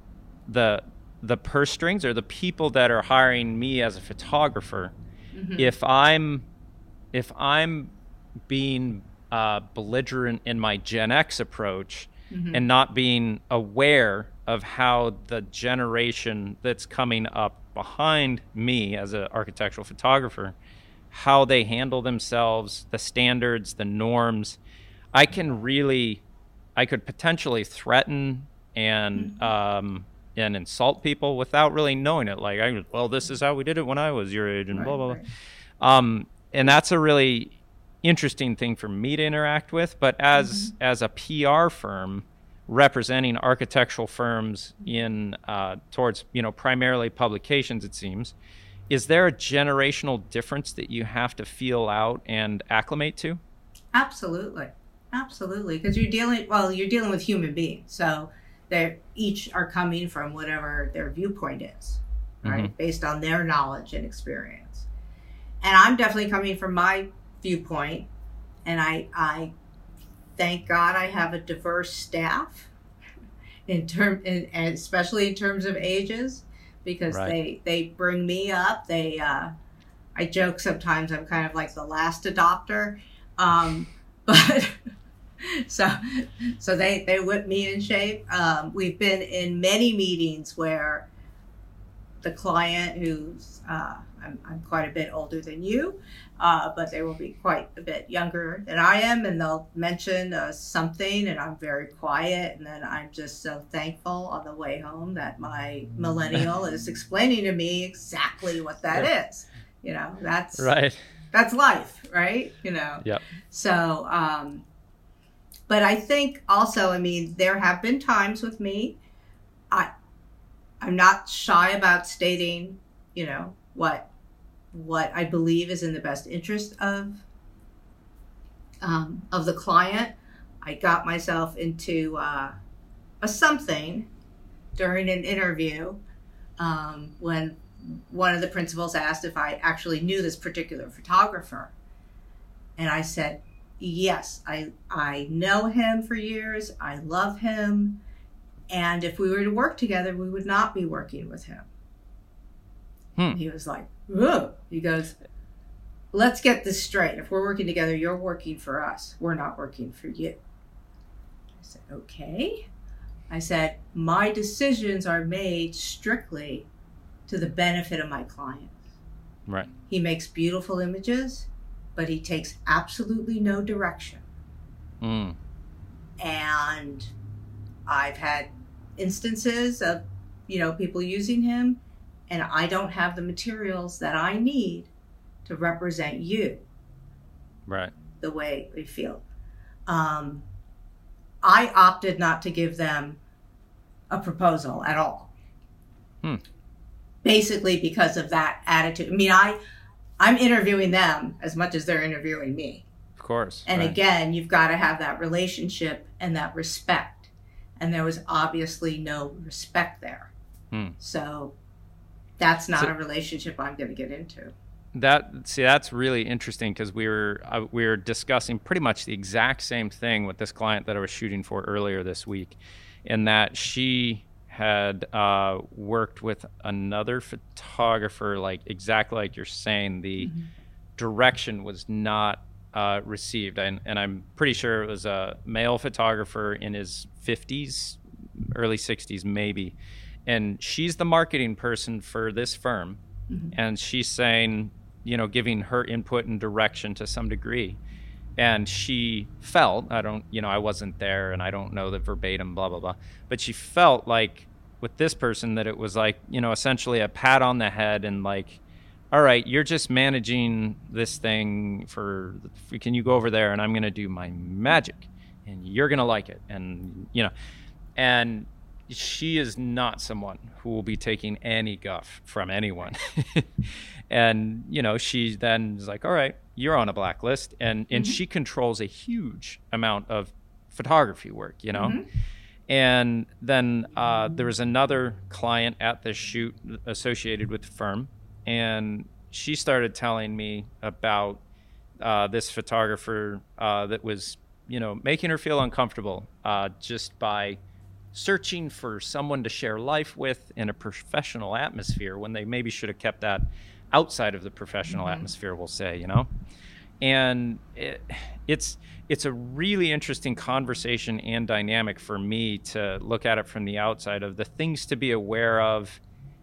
the the purse strings, or the people that are hiring me as a photographer. Mm-hmm. If I'm if I'm being uh, belligerent in my Gen X approach mm-hmm. and not being aware of how the generation that's coming up behind me as an architectural photographer, how they handle themselves, the standards, the norms, I can really, I could potentially threaten and mm-hmm. um, and insult people without really knowing it. Like, I, well, this is how we did it when I was your age, and right, blah, blah, right. blah. Um, and that's a really interesting thing for me to interact with. But as mm-hmm. as a P R firm representing architectural firms in uh, towards, you know, primarily publications, it seems, is there a generational difference that you have to feel out and acclimate to? Absolutely. Absolutely. Because you're dealing, well, you're dealing with human beings. So they each are coming from whatever their viewpoint is, right? Mm-hmm. Based on their knowledge and experience. And I'm definitely coming from my viewpoint. And I, I thank God I have a diverse staff in term, in, and especially in terms of ages, because right. they, they bring me up. They, uh, I joke sometimes I'm kind of like the last adopter. Um, but so, so they, they whip me in shape. Um, we've been in many meetings where the client who's, uh, I'm, I'm quite a bit older than you, uh, but they will be quite a bit younger than I am, and they'll mention uh, something, and I'm very quiet, and then I'm just so thankful on the way home that my millennial is explaining to me exactly what that yeah. is. You know, that's right. That's life, right? You know. Yep. So, um, but I think also, I mean, there have been times with me, I, I'm not shy about stating, you know, what. what I believe is in the best interest of um, of the client. I got myself into uh, a something during an interview um, when one of the principals asked if I actually knew this particular photographer. And I said, yes, I, I know him for years. I love him. And if we were to work together, we would not be working with him. Hmm. He was like, ugh. He goes, let's get this straight. If we're working together, you're working for us. We're not working for you. I said, okay. I said, my decisions are made strictly to the benefit of my clients. Right. He makes beautiful images, but he takes absolutely no direction. Mm. And I've had instances of, you know, people using him, and I don't have the materials that I need to represent you. Right. The way we feel. Um, I opted not to give them a proposal at all. Hmm. Basically because of that attitude. I mean, I, I'm interviewing them as much as they're interviewing me. Of course. And right. again, you've got to have that relationship and that respect. And there was obviously no respect there. Hmm. So that's not so, a relationship I'm going to get into. That see, that's really interesting because we were uh, we were discussing pretty much the exact same thing with this client that I was shooting for earlier this week, in that she had uh, worked with another photographer, like exactly like you're saying, the mm-hmm. direction was not uh, received, and, and I'm pretty sure it was a male photographer in his fifties, early sixties maybe, and she's the marketing person for this firm, mm-hmm. and she's saying, you know, giving her input and direction to some degree. And she felt, I don't, you know, I wasn't there and I don't know the verbatim, blah, blah, blah. But she felt like with this person that it was like, you know, essentially a pat on the head and like, all right, you're just managing this thing for, can you go over there and I'm going to do my magic and you're going to like it. And, you know, and she is not someone who will be taking any guff from anyone. And, you know, she then is like, all right, you're on a blacklist. And, and mm-hmm. she controls a huge amount of photography work, you know? Mm-hmm. And then uh, there was another client at this shoot associated with the firm. And she started telling me about uh, this photographer uh, that was, you know, making her feel uncomfortable uh, just by searching for someone to share life with in a professional atmosphere when they maybe should have kept that outside of the professional mm-hmm. atmosphere, we'll say, you know? And it, it's it's a really interesting conversation and dynamic for me to look at it from the outside of the things to be aware of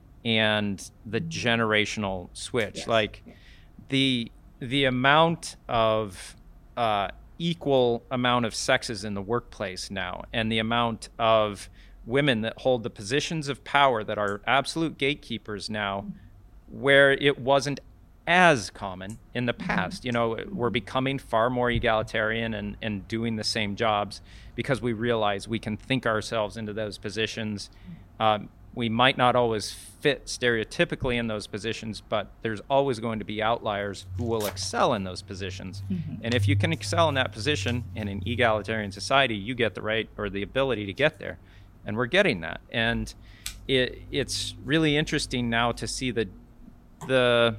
and the generational switch. Yes. Like the the amount of uh, equal amount of sexes in the workplace now, and the amount of women that hold the positions of power that are absolute gatekeepers now, where it wasn't as common in the past. You know, we're becoming far more egalitarian and, and doing the same jobs because we realize we can think ourselves into those positions. Um, we might not always fit stereotypically in those positions, but there's always going to be outliers who will excel in those positions. Mm-hmm. And if you can excel in that position in an egalitarian society, you get the right or the ability to get there. And we're getting that. And it, it's really interesting now to see the the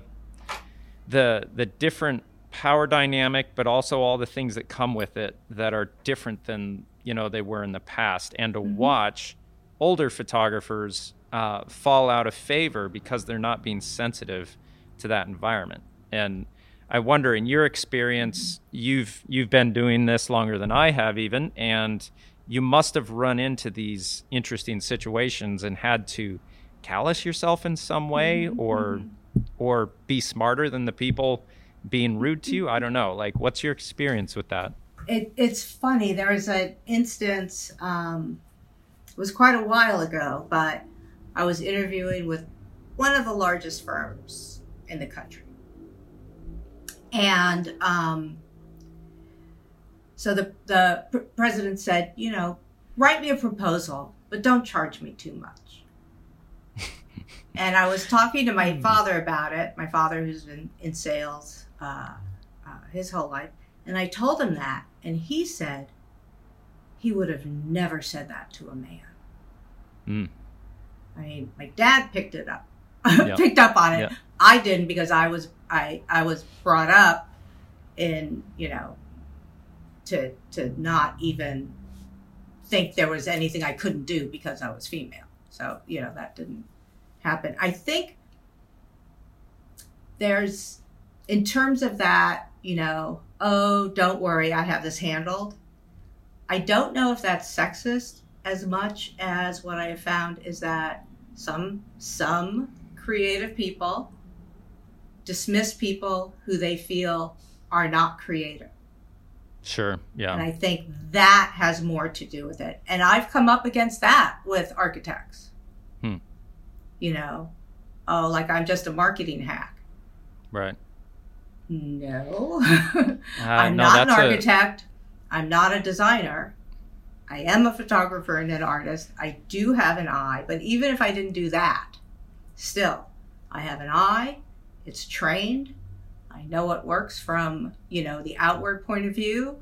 the the different power dynamic, but also all the things that come with it that are different than, you know, they were in the past, and to mm-hmm. watch older photographers uh, fall out of favor because they're not being sensitive to that environment. And I wonder, in your experience, mm-hmm. you've you've been doing this longer than I have even, and you must have run into these interesting situations and had to callous yourself in some way, mm-hmm. or or be smarter than the people being rude to you. I don't know. Like, what's your experience with that? It, it's funny. There was an instance, um, it was quite a while ago, but I was interviewing with one of the largest firms in the country. And um, so the, the pr- president said, you know, write me a proposal, but don't charge me too much. And I was talking to my father about it, my father who's been in sales uh, uh, his whole life. And I told him that, and he said he would have never said that to a man. Mm. I mean, my dad picked it up, yep. picked up on it. Yep. I didn't, because I was I, I was brought up in, you know, to to not even think there was anything I couldn't do because I was female. So, you know, that didn't happen. I think there's, in terms of that, you know, oh, don't worry, I have this handled. I don't know if that's sexist as much as what I have found is that some some creative people dismiss people who they feel are not creative. Sure, yeah. And I think that has more to do with it. And I've come up against that with architects. Hmm. You know, oh, like I'm just a marketing hack. Right. No. Uh, I'm no, not an that's a- architect. I'm not a designer. I am a photographer and an artist. I do have an eye, but even if I didn't do that, still, I have an eye. It's trained. I know what works from, you know, the outward point of view.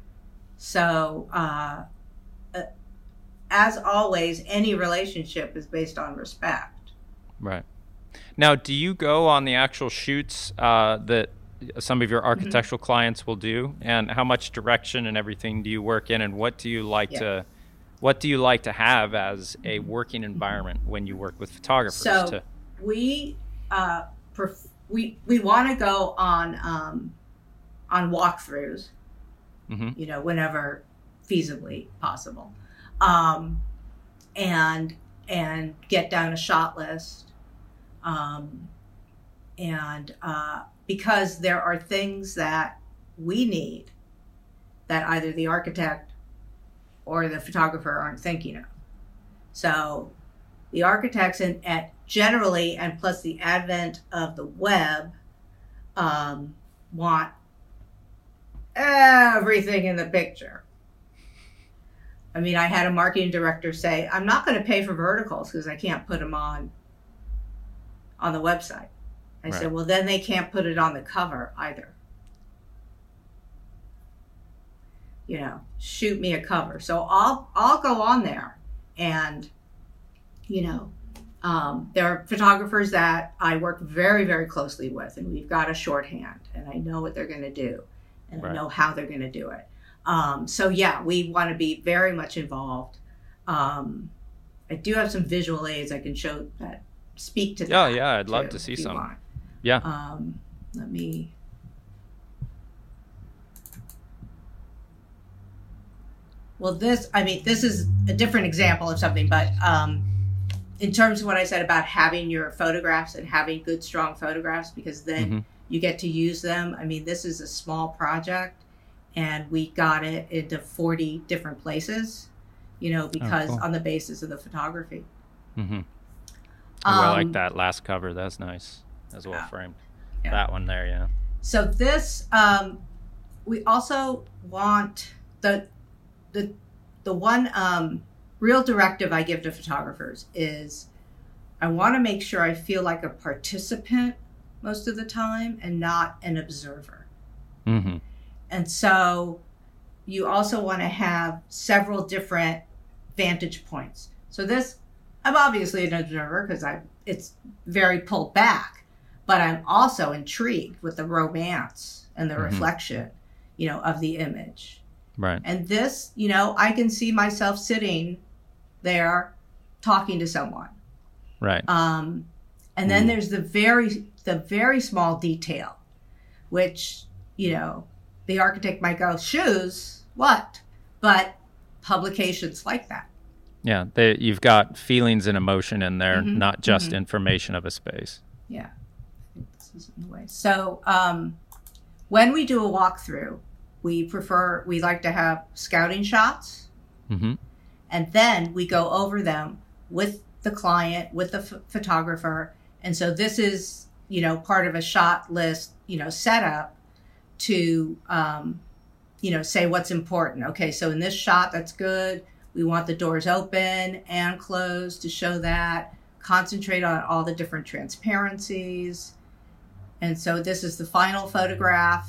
So, uh, uh, as always, any relationship is based on respect. Right. Now, do you go on the actual shoots uh, that some of your architectural mm-hmm. clients will do, and how much direction and everything do you work in, and what do you like yeah. to, what do you like to have as a working environment when you work with photographers? So to... we uh, pref- we we want to go on um, on walkthroughs, mm-hmm. you know, whenever feasibly possible, um, and and get down a shot list, um, and uh, because there are things that we need that either the architect or the photographer aren't thinking of. So the architects and at generally, and plus the advent of the web, um, want everything in the picture. I mean, I had a marketing director say, I'm not going to pay for verticals because I can't put them on on the website. I right. said, well, then they can't put it on the cover either. You know, shoot me a cover. So I'll I'll go on there, and you know, um, there are photographers that I work very very closely with, and we've got a shorthand, and I know what they're going to do, and right. I know how they're going to do it. Um, so yeah, we want to be very much involved. Um, I do have some visual aids I can show that speak to that. Oh yeah, I'd too, love to see some. Want. Yeah. Um, let me. Well, this, I mean, this is a different example of something, but um, in terms of what I said about having your photographs and having good, strong photographs, because then mm-hmm. you get to use them. I mean, this is a small project, and we got it into forty different places, you know, because oh, cool. on the basis of the photography. Mm-hmm. Oh, um, I like that last cover. That's nice. That's well yeah. framed. Yeah. That one there, yeah. So this, um, we also want the the the one um, real directive I give to photographers is I want to make sure I feel like a participant most of the time and not an observer. Mm-hmm. And so you also want to have several different vantage points. So this, I'm obviously an observer because I it's very pulled back, but I'm also intrigued with the romance and the mm-hmm. reflection, you know, of the image. Right. And this, you know, I can see myself sitting there talking to someone. Right. Um, and then Ooh. there's the very, the very small detail, which, you know, the architect might go, shoes, what? But publications like that. Yeah, they, you've got feelings and emotion in there, mm-hmm. not just mm-hmm. information of a space. Yeah. I think this is in the way. So um, when we do a walkthrough, we prefer, we like to have scouting shots. Mm-hmm. And then we go over them with the client, with the f- photographer. And so this is, you know, part of a shot list, you know, setup to, um, you know, say what's important. Okay, so in this shot, that's good. We want the doors open and closed to show that. Concentrate on all the different transparencies. And so this is the final photograph.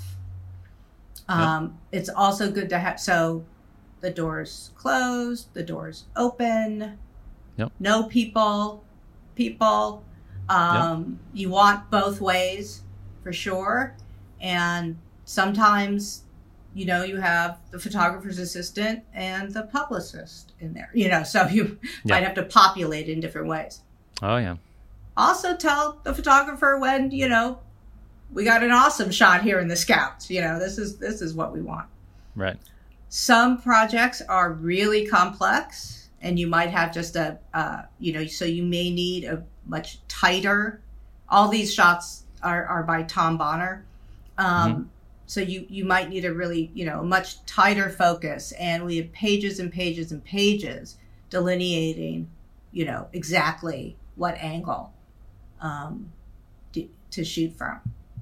Um, yep. It's also good to have, so the doors closed, the doors open, yep. no people, people. Um, yep. You want both ways for sure. And sometimes you know, you have the photographer's assistant and the publicist in there, you know, so you yeah. might have to populate in different ways. Oh, yeah. Also tell the photographer when, you know, we got an awesome shot here in the Scouts. You know, this is this is what we want. Right. Some projects are really complex, and you might have just a, uh, you know, so you may need a much tighter. All these shots are, are by Tom Bonner. Um, mm-hmm. So you, you might need a really, you know, much tighter focus. And we have pages and pages and pages delineating, you know, exactly what angle um, to, to shoot from.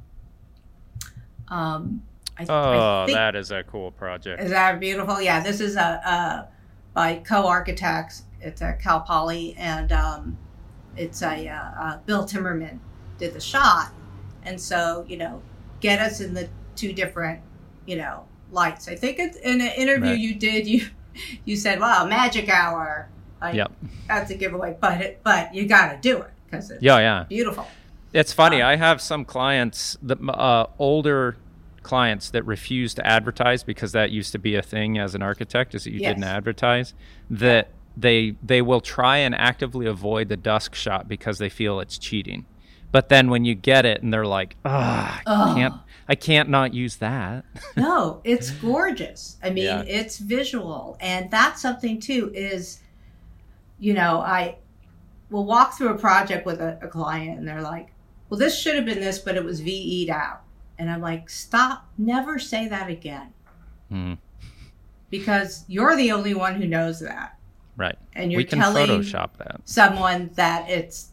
Um, I, oh, I think, that is a cool project. Is that beautiful? Yeah, this is a, a by co-architects. It's at Cal Poly, and um, it's a uh, uh, Bill Timmerman did the shot, and so you know, get us in the two different, you know, lights. I think it's in an interview right. you did. You you said, "Wow, magic hour." Like, yep, that's a giveaway, but it, but you got to do it because it's yeah, yeah. beautiful. It's funny. Um, I have some clients, the uh, older clients that refuse to advertise because that used to be a thing as an architect, is that you yes. didn't advertise. That they they will try and actively avoid the dusk shot because they feel it's cheating. But then when you get it and they're like, ah, I can't, I can't not use that. No, it's gorgeous. I mean, yeah. it's visual, and that's something too. Is you know, I will walk through a project with a, a client, and they're like, well, this should have been this, but it was V E'd out. And I'm like, stop, never say that again. Mm. Because you're the only one who knows that. Right. And you're we can telling Photoshop that. someone that it's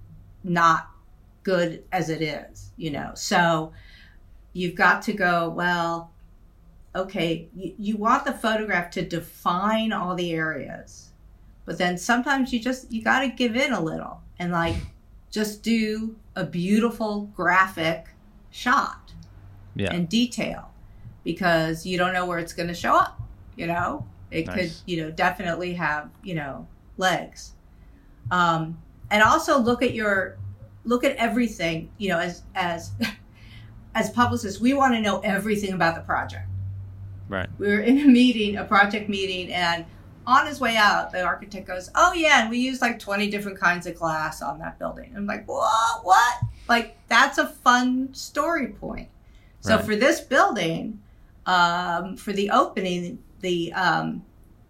not good as it is, you know. So you've got to go, well, okay, you, you want the photograph to define all the areas. But then sometimes you just, you got to give in a little and like, just do a beautiful graphic shot yeah. and detail, because you don't know where it's going to show up. You know, it nice. could, you know, definitely have, you know, legs. Um, and also look at your, look at everything, you know, as, as, as publicists, we want to know everything about the project. Right. We were in a meeting, a project meeting, and on his way out, the architect goes, oh, yeah, and we used like twenty different kinds of glass on that building. I'm like, what? What? Like, that's a fun story point. So right. for this building, um, for the opening, the um,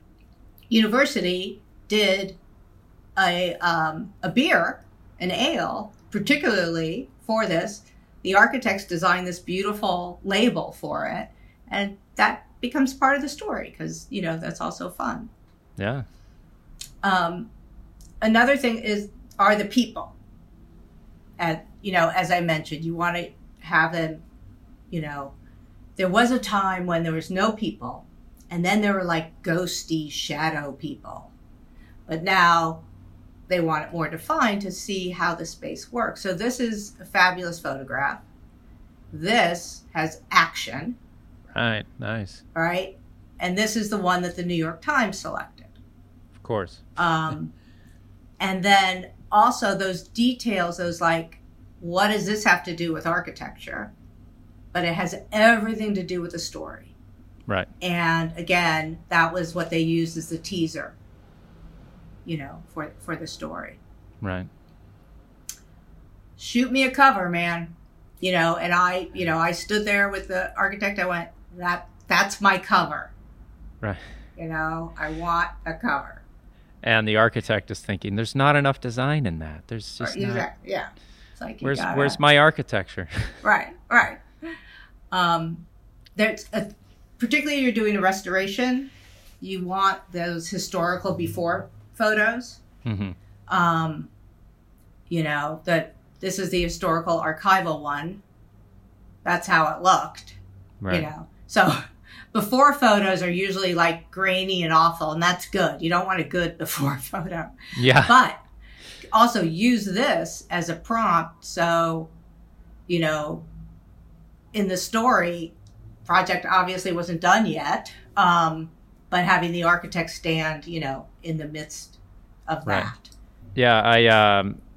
university did a, um, a beer, an ale, particularly for this. The architects designed this beautiful label for it, and that becomes part of the story because, you know, that's also fun. Yeah. Um, another thing is, are the people. And, you know, as I mentioned, you want to have them, you know, there was a time when there was no people, and then there were like ghosty shadow people. But now they want it more defined to see how the space works. So this is a fabulous photograph. This has action. Right, nice. All right. And this is the one that the New York Times selected. Of course. Um, and then also those details, those like, what does this have to do with architecture? But it has everything to do with the story. Right. And again, that was what they used as the teaser, you know, for, for the story. Right. Shoot me a cover, man. You know, and I, you know, I stood there with the architect. I went, that, that's my cover. Right. You know, I want a cover. And the architect is thinking, there's not enough design in that. There's just right, not. Exactly. Yeah. It's like, where's gotta... where's my architecture? Right. Right. Um, there's a, particularly you're doing a restoration, you want those historical before photos. Mm-hmm. Um, you know, that this is the historical archival one. That's how it looked. Right. You know, so before photos are usually like grainy and awful, and that's good. You don't want a good before photo. Yeah. But also use this as a prompt. So, you know, in the story, project obviously wasn't done yet, um, but having the architect stand, you know, in the midst of right. that. Yeah, I um,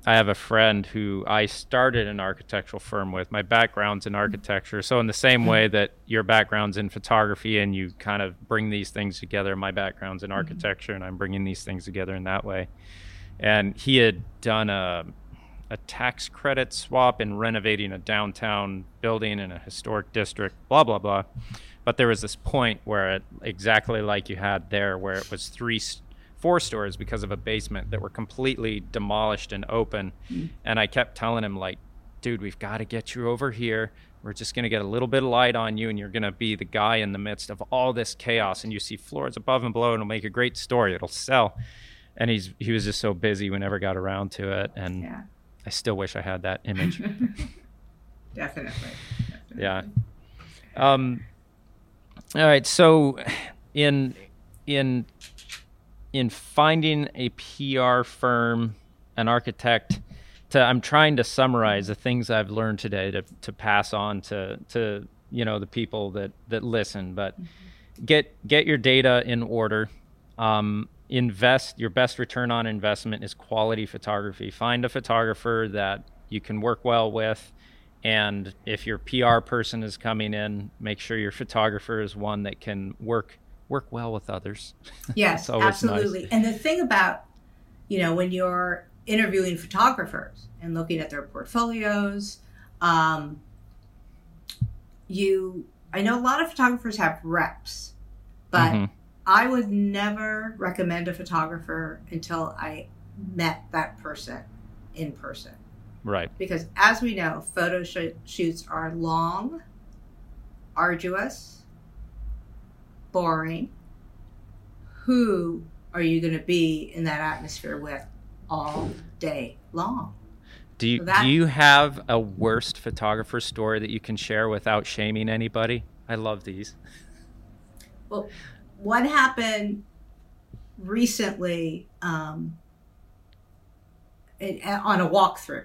I have a friend who I started an architectural firm with. My background's in architecture. So in the same way that your background's in photography and you kind of bring these things together, my background's in architecture and I'm bringing these things together in that way. And he had done a, a tax credit swap in renovating a downtown building in a historic district, blah, blah, blah. But there was this point where it, exactly like you had there, where it was three four stores because of a basement that were completely demolished and open. Mm. And I kept telling him, like, dude, we've got to get you over here. We're just going to get a little bit of light on you and you're going to be the guy in the midst of all this chaos. And you see floors above and below and it'll make a great story. It'll sell. And he's he was just so busy we never got around to it. And yeah. I still wish I had that image. Definitely. Definitely. Yeah. Um, all right. So in in in finding a P R firm, an architect, to I'm trying to summarize the things I've learned today to to pass on to to you know the people that that listen. But mm-hmm. get get your data in order. Um, invest your best return on investment is quality photography. Find a photographer that you can work well with. And if your P R person is coming in, make sure your photographer is one that can work work well with others. Yes, absolutely. Nice. And the thing about, you know, when you're interviewing photographers and looking at their portfolios, um, you, I know a lot of photographers have reps, but mm-hmm. I would never recommend a photographer until I met that person in person. Right. Because as we know, photo sh- shoots are long, arduous, boring. Who are you going to be in that atmosphere with all day long? Do you, so that, do you have a worst photographer story that you can share without shaming anybody? I love these. Well, what happened recently um, it, on a walkthrough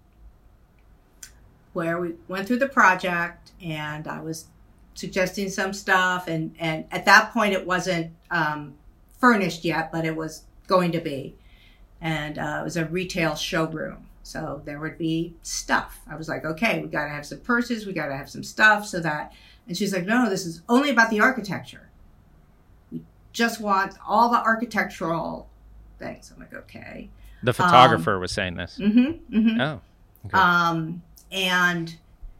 where we went through the project and I was suggesting some stuff, and, and at that point it wasn't um, furnished yet, but it was going to be. And uh, it was a retail showroom. So there would be stuff. I was like, okay, we got to have some purses. We got to have some stuff so that, and she's like, no, no, this is only about the architecture. We just want all the architectural things. I'm like, okay. The photographer um, was saying this. Mm-hmm. mm-hmm. Oh. Okay. Um, and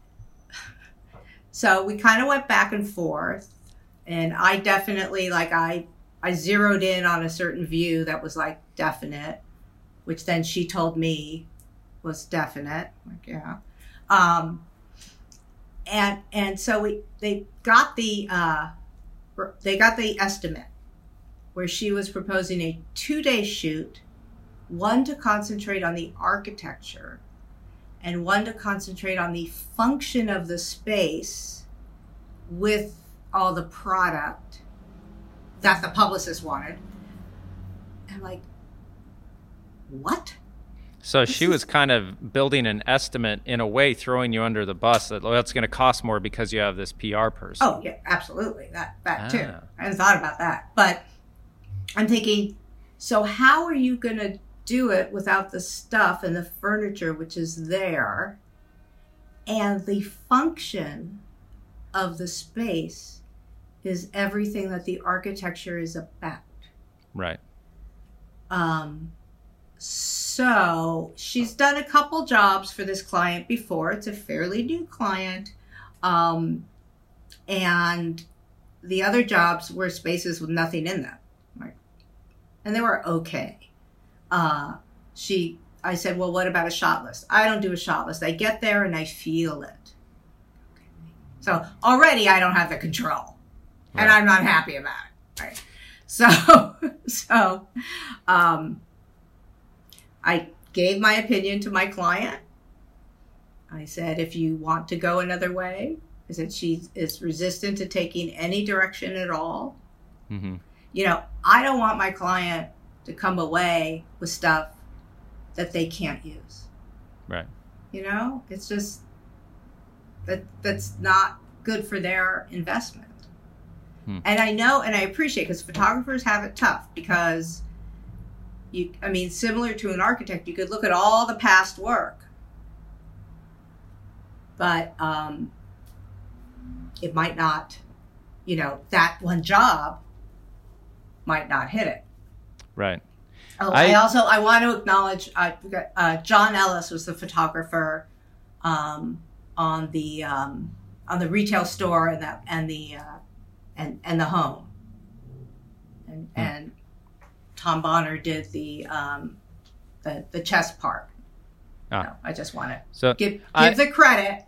so we kind of went back and forth, and I definitely, like, I, I zeroed in on a certain view that was like definite, which then she told me was definite. Like, yeah. Um, and, and so we, they got the, uh, they got the estimate where she was proposing a two day shoot, one to concentrate on the architecture and one to concentrate on the function of the space with all the product that the publicist wanted. I'm like, what? So this she is... was kind of building an estimate, in a way, throwing you under the bus that, well, that's going to cost more because you have this P R person. Oh, yeah, absolutely. That, that ah. too. I hadn't thought about that. But I'm thinking, so how are you going to do it without the stuff and the furniture, which is there, and the function of the space is everything that the architecture is about. Right. Um, so she's done a couple jobs for this client before. It's a fairly new client. Um, and the other jobs were spaces with nothing in them. Right? And they were okay. Uh, she, I said, well, what about a shot list? I don't do a shot list. I get there and I feel it. Okay. So already I don't have the control, right. And I'm not happy about it. Right. So, so, um, I gave my opinion to my client. I said, if you want to go another way, I said, she is resistant to taking any direction at all. Mm-hmm. You know, I don't want my client to come away with stuff that they can't use. Right. You know, it's just that that's not good for their investment. Hmm. And I know, and I appreciate, because photographers have it tough, because You, I mean, similar to an architect, you could look at all the past work, but um, it might not, you know, that one job might not hit it. Right. Oh, I, I also, I want to acknowledge, uh, uh, John Ellis was the photographer um, on the um, on the retail store and that and the uh, and and the home, and hmm. and Tom Bonner did the um, the the chess part. Ah. So I just want to so give give I, the credit.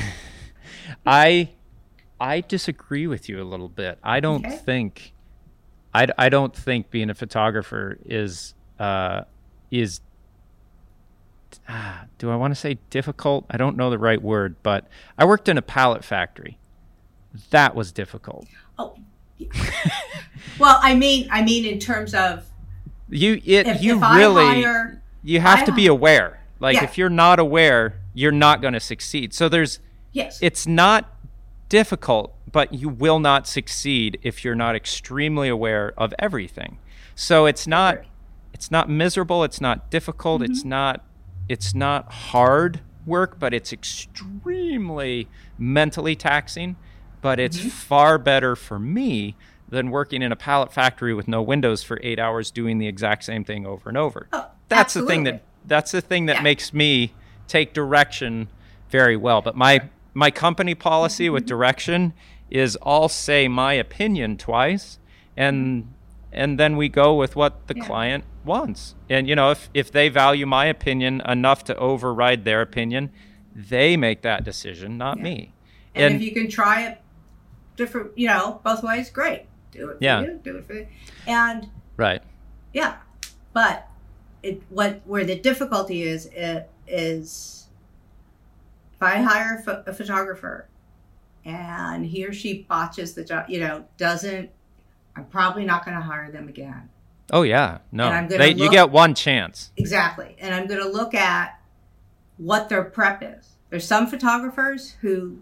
I I disagree with you a little bit. I don't okay. think I, I don't think being a photographer is uh, is uh, do I want to say difficult? I don't know the right word, but I worked in a pallet factory. That was difficult. Oh, well, I mean, I mean, in terms of you, it if, you if really hire, you have I, to be aware. Like yeah. if you're not aware, you're not going to succeed. So there's yes, it's not difficult, but you will not succeed if you're not extremely aware of everything. So it's not okay. it's not miserable, it's not difficult, mm-hmm. it's not it's not hard work, but it's extremely mentally taxing, but it's mm-hmm. far better for me than working in a pallet factory with no windows for eight hours doing the exact same thing over and over. Oh, that's absolutely. the thing that that's the thing that yeah. makes me take direction very well. But my my company policy with direction is I'll say my opinion twice, and and then we go with what the yeah. client wants. And you know, if if they value my opinion enough to override their opinion, they make that decision, not yeah. me. And, and if you can try it different, you know, both ways, great. Do it for yeah. you, do it for you. And right. Yeah. But it what where the difficulty is it is if I hire a, ph- a photographer and he or she botches the job, you know, doesn't, I'm probably not going to hire them again. Oh yeah, no, and I'm gonna they, look, you get one chance. Exactly. And I'm going to look at what their prep is. There's some photographers who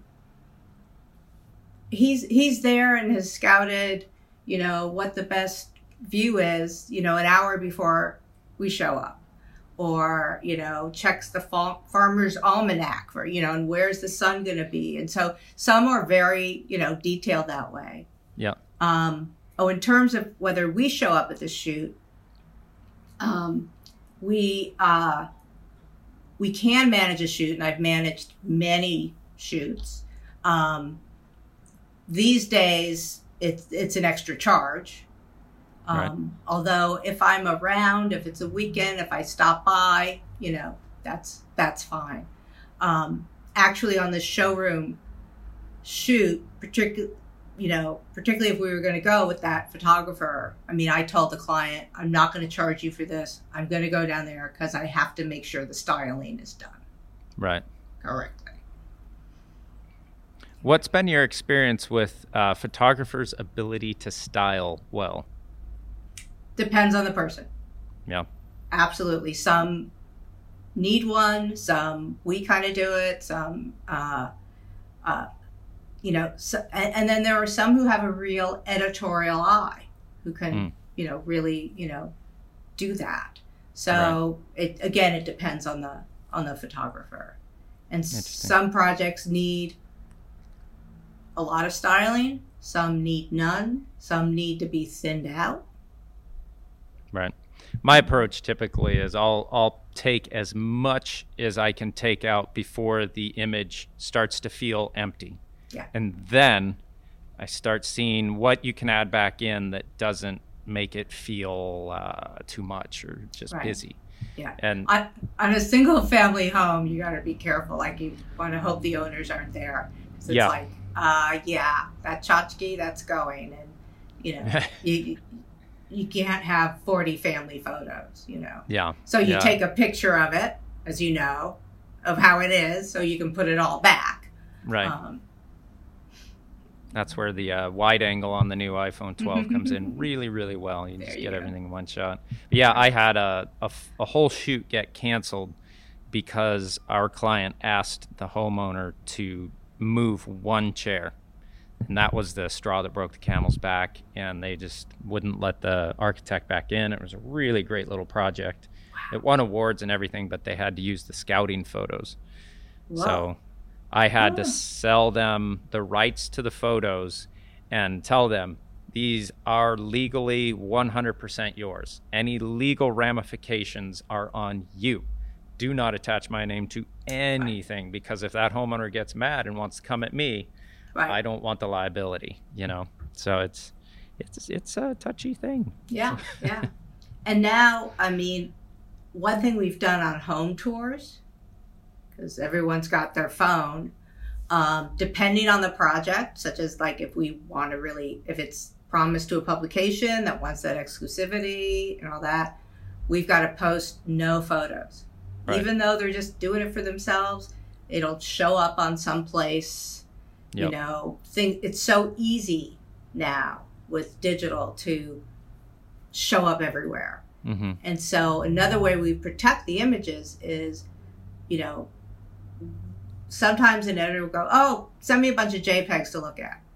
he's, he's there and has scouted, you know, what the best view is, you know, an hour before we show up. Or, you know, checks the fa- farmer's almanac for, you know, and where's the sun going to be. And so some are very, you know, detailed that way. Yeah. Um, oh, in terms of whether we show up at the shoot, um, we uh, we can manage a shoot, and I've managed many shoots. Um, these days, it's it's an extra charge. Um, right. Although if I'm around, if it's a weekend, if I stop by, you know, that's, that's fine. Um, actually on the showroom shoot, particularly, you know, particularly if we were going to go with that photographer, I mean, I told the client, I'm not going to charge you for this. I'm going to go down there because I have to make sure the styling is done. Right. Correctly. What's been your experience with uh, photographers' ability to style well? Depends on the person. Yeah. Absolutely. Some need one, some we kind of do it, some, uh, uh, you know, so, and, and then there are some who have a real editorial eye who can, mm. you know, really, you know, do that. So right. it, again, it depends on the, on the photographer. And some projects need a lot of styling. Some need none. Some need to be thinned out. Right. My approach typically is I'll I'll take as much as I can take out before the image starts to feel empty. Yeah. And then I start seeing what you can add back in that doesn't make it feel uh, too much or just right. busy. Yeah. And on, on a single family home, you got to be careful. Like you want to hope the owners aren't there. So it's yeah. like, uh, yeah, that tchotchke, that's going. And, you know, you, you can't have forty family photos, you know. Yeah. So you yeah. take a picture of it, as you know, of how it is, so you can put it all back. Right. Um, That's where the uh, wide angle on the new iPhone twelve comes in really, really well. You just you get go. everything in one shot. But yeah, I had a, a, a whole shoot get canceled because our client asked the homeowner to move one chair. And that was the straw that broke the camel's back, and they just wouldn't let the architect back in. It was a really great little project. Wow. It won awards and everything, but they had to use the scouting photos. Whoa. So I had oh. to sell them the rights to the photos and tell them, these are legally one hundred percent yours. Any legal ramifications are on you. Do not attach my name to anything, right. because if that homeowner gets mad and wants to come at me, right. I don't want the liability, you know? So it's, it's, it's a touchy thing. Yeah. Yeah. And now, I mean, one thing we've done on home tours, because everyone's got their phone, um, depending on the project, such as like if we want to really, if it's promised to a publication that wants that exclusivity and all that, we've got to post no photos. Right. Even though they're just doing it for themselves, it'll show up on some place. Yep. You know, think it's so easy now with digital to show up everywhere. Mm-hmm. And so another way we protect the images is, you know, sometimes an editor will go, oh, send me a bunch of JPEGs to look at.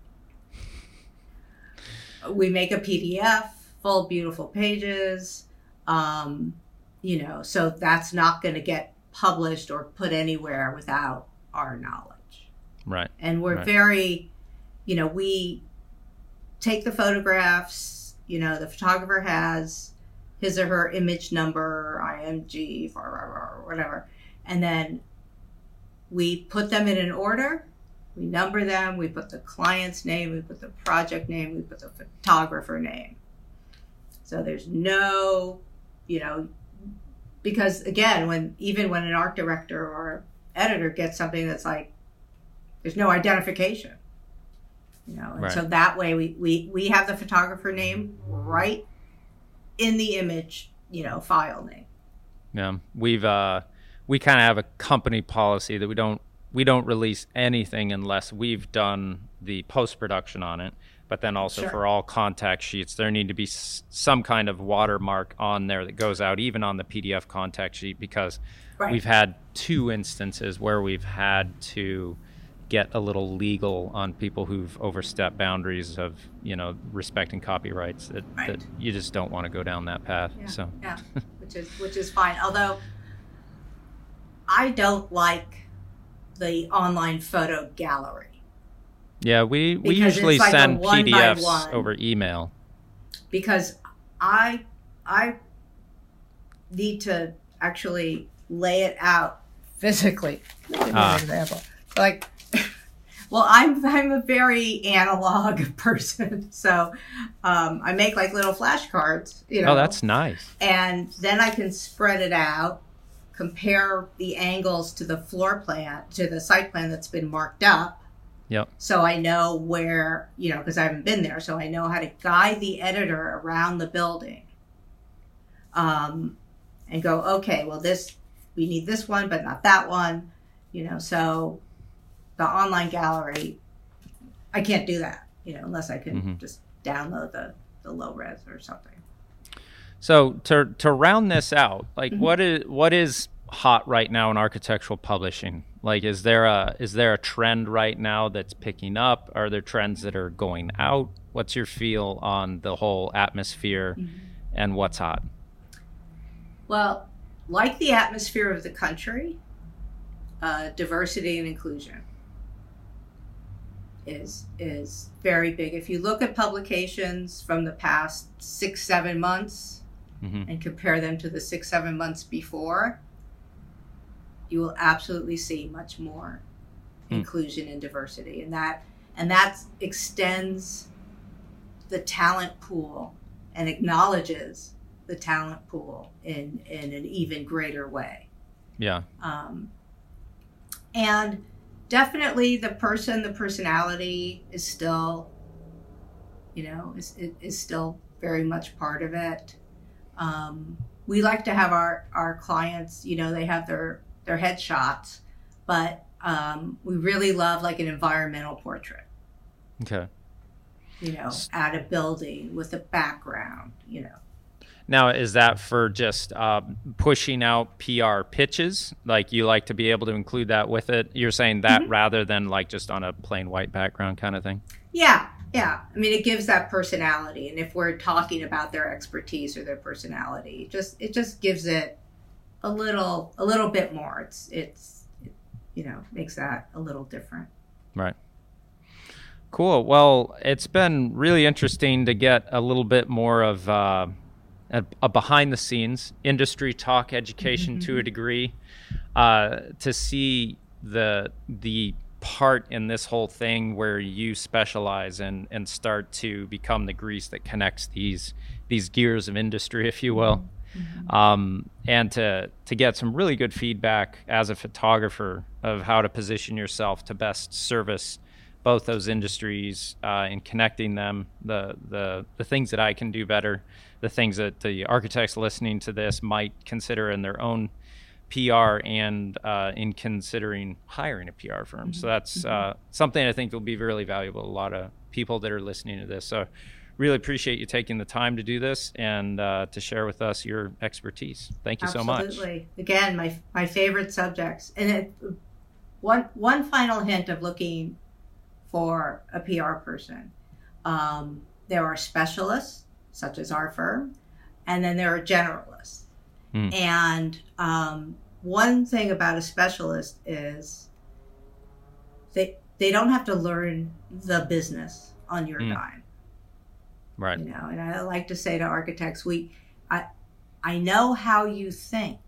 We make a P D F, full beautiful pages, um, you know, so that's not going to get published or put anywhere without our knowledge. Right. And we're right. very, you know, we take the photographs, you know, the photographer has his or her image number, I M G, or whatever, and then we put them in an order. We number them, we put the client's name, we put the project name, we put the photographer name. So there's no, you know, because again, when even when an art director or editor gets something that's like, there's no identification, you know, and right. so that way we, we, we have the photographer name right in the image, you know, file name. Yeah, we've, uh, we kind of have a company policy that we don't, we don't release anything unless we've done the post-production on it. But then also sure. for all contact sheets, there need to be s- some kind of watermark on there that goes out, even on the P D F contact sheet, because right. we've had two instances where we've had to get a little legal on people who've overstepped boundaries of, you know, respecting copyrights that, right. that you just don't want to go down that path. Yeah. So yeah, which is which is fine. Although I don't like the online photo gallery. Yeah, we, we usually like send P D Fs over email. Because I I need to actually lay it out physically. Let me give you an example. Like, well, I'm I'm a very analog person, so um, I make like little flashcards. You know, oh, that's nice. And then I can spread it out, compare the angles to the floor plan, to the site plan that's been marked up. Yep. So I know where, you know, because I haven't been there, so I know how to guide the editor around the building. Um, and go, okay, well, this, we need this one, but not that one, you know, so the online gallery, I can't do that, you know, unless I can mm-hmm. just download the, the low res or something. So to to round this out, like mm-hmm. what is what is hot right now in architectural publishing? Like, is there a is there a trend right now that's picking up? Are there trends that are going out? What's your feel on the whole atmosphere mm-hmm. and what's hot? Well, like the atmosphere of the country, uh, diversity and inclusion is is very big. If you look at publications from the past six, seven months mm-hmm. and compare them to the six, seven months before, you will absolutely see much more mm. inclusion and diversity. And that and that extends the talent pool and acknowledges the talent pool in, in an even greater way. Yeah. Um, and definitely the person, the personality is still, you know, is, is still very much part of it. Um, we like to have our, our clients, you know, they have their, their headshots, but um, we really love like an environmental portrait. Okay. You know, at a building with a background, you know. Now, is that for just uh, pushing out P R pitches? Like you like to be able to include that with it? You're saying that mm-hmm. rather than like just on a plain white background kind of thing? Yeah, yeah. I mean, it gives that personality. And if we're talking about their expertise or their personality, it just it just gives it a little a little bit more. It's it's it, you know, makes that a little different. Right. Cool. Well, it's been really interesting to get a little bit more of uh, a, a behind the scenes industry talk, education mm-hmm. to a degree, uh, to see the the part in this whole thing where you specialize and and start to become the grease that connects these these gears of industry, if you will. Mm-hmm. Um, and to to get some really good feedback as a photographer of how to position yourself to best service both those industries uh, and connecting them, the, the the things that I can do better, the things that the architects listening to this might consider in their own P R and uh, in considering hiring a P R firm. Mm-hmm. So that's uh, something I think will be really valuable to a lot of people that are listening to this. So really appreciate you taking the time to do this and uh, to share with us your expertise. Thank you Absolutely. so much. Absolutely. Again, my my favorite subjects. And it, one one final hint of looking for a P R person. Um, there are specialists, such as our firm, and then there are generalists. Mm. And um, one thing about a specialist is they they don't have to learn the business on your mm. dime. Right. You know, and I like to say to architects, we, I, I know how you think,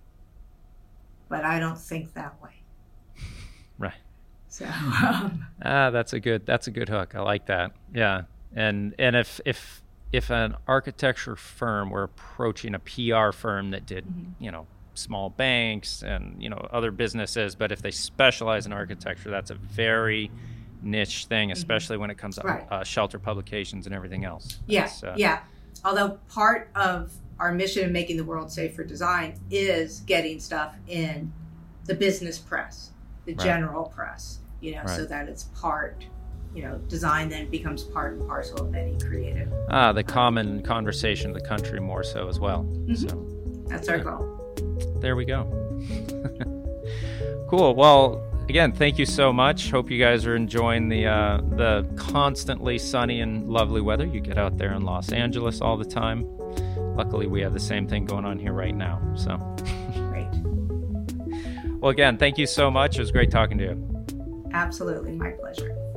but I don't think that way. Right. So um, ah, that's a good that's a good hook. I like that. Yeah, and and if if if an architecture firm were approaching a P R firm that did mm-hmm. you know small banks and you know other businesses, but if they specialize in architecture, that's a very niche thing, especially mm-hmm. when it comes to right. uh, shelter publications and everything else. Yeah, uh, yeah. Although part of our mission of making the world safe for design is getting stuff in the business press, the right. general press. You know, right. so that it's part, you know, design then becomes part and parcel of any creative. Ah, the common conversation of the country more so as well. Mm-hmm. So that's our yeah. goal. There we go. Cool. Well, again, thank you so much. Hope you guys are enjoying the uh, the constantly sunny and lovely weather you get out there in Los Angeles all the time. Luckily, we have the same thing going on here right now. So great. Well, again, thank you so much. It was great talking to you. Absolutely. My pleasure.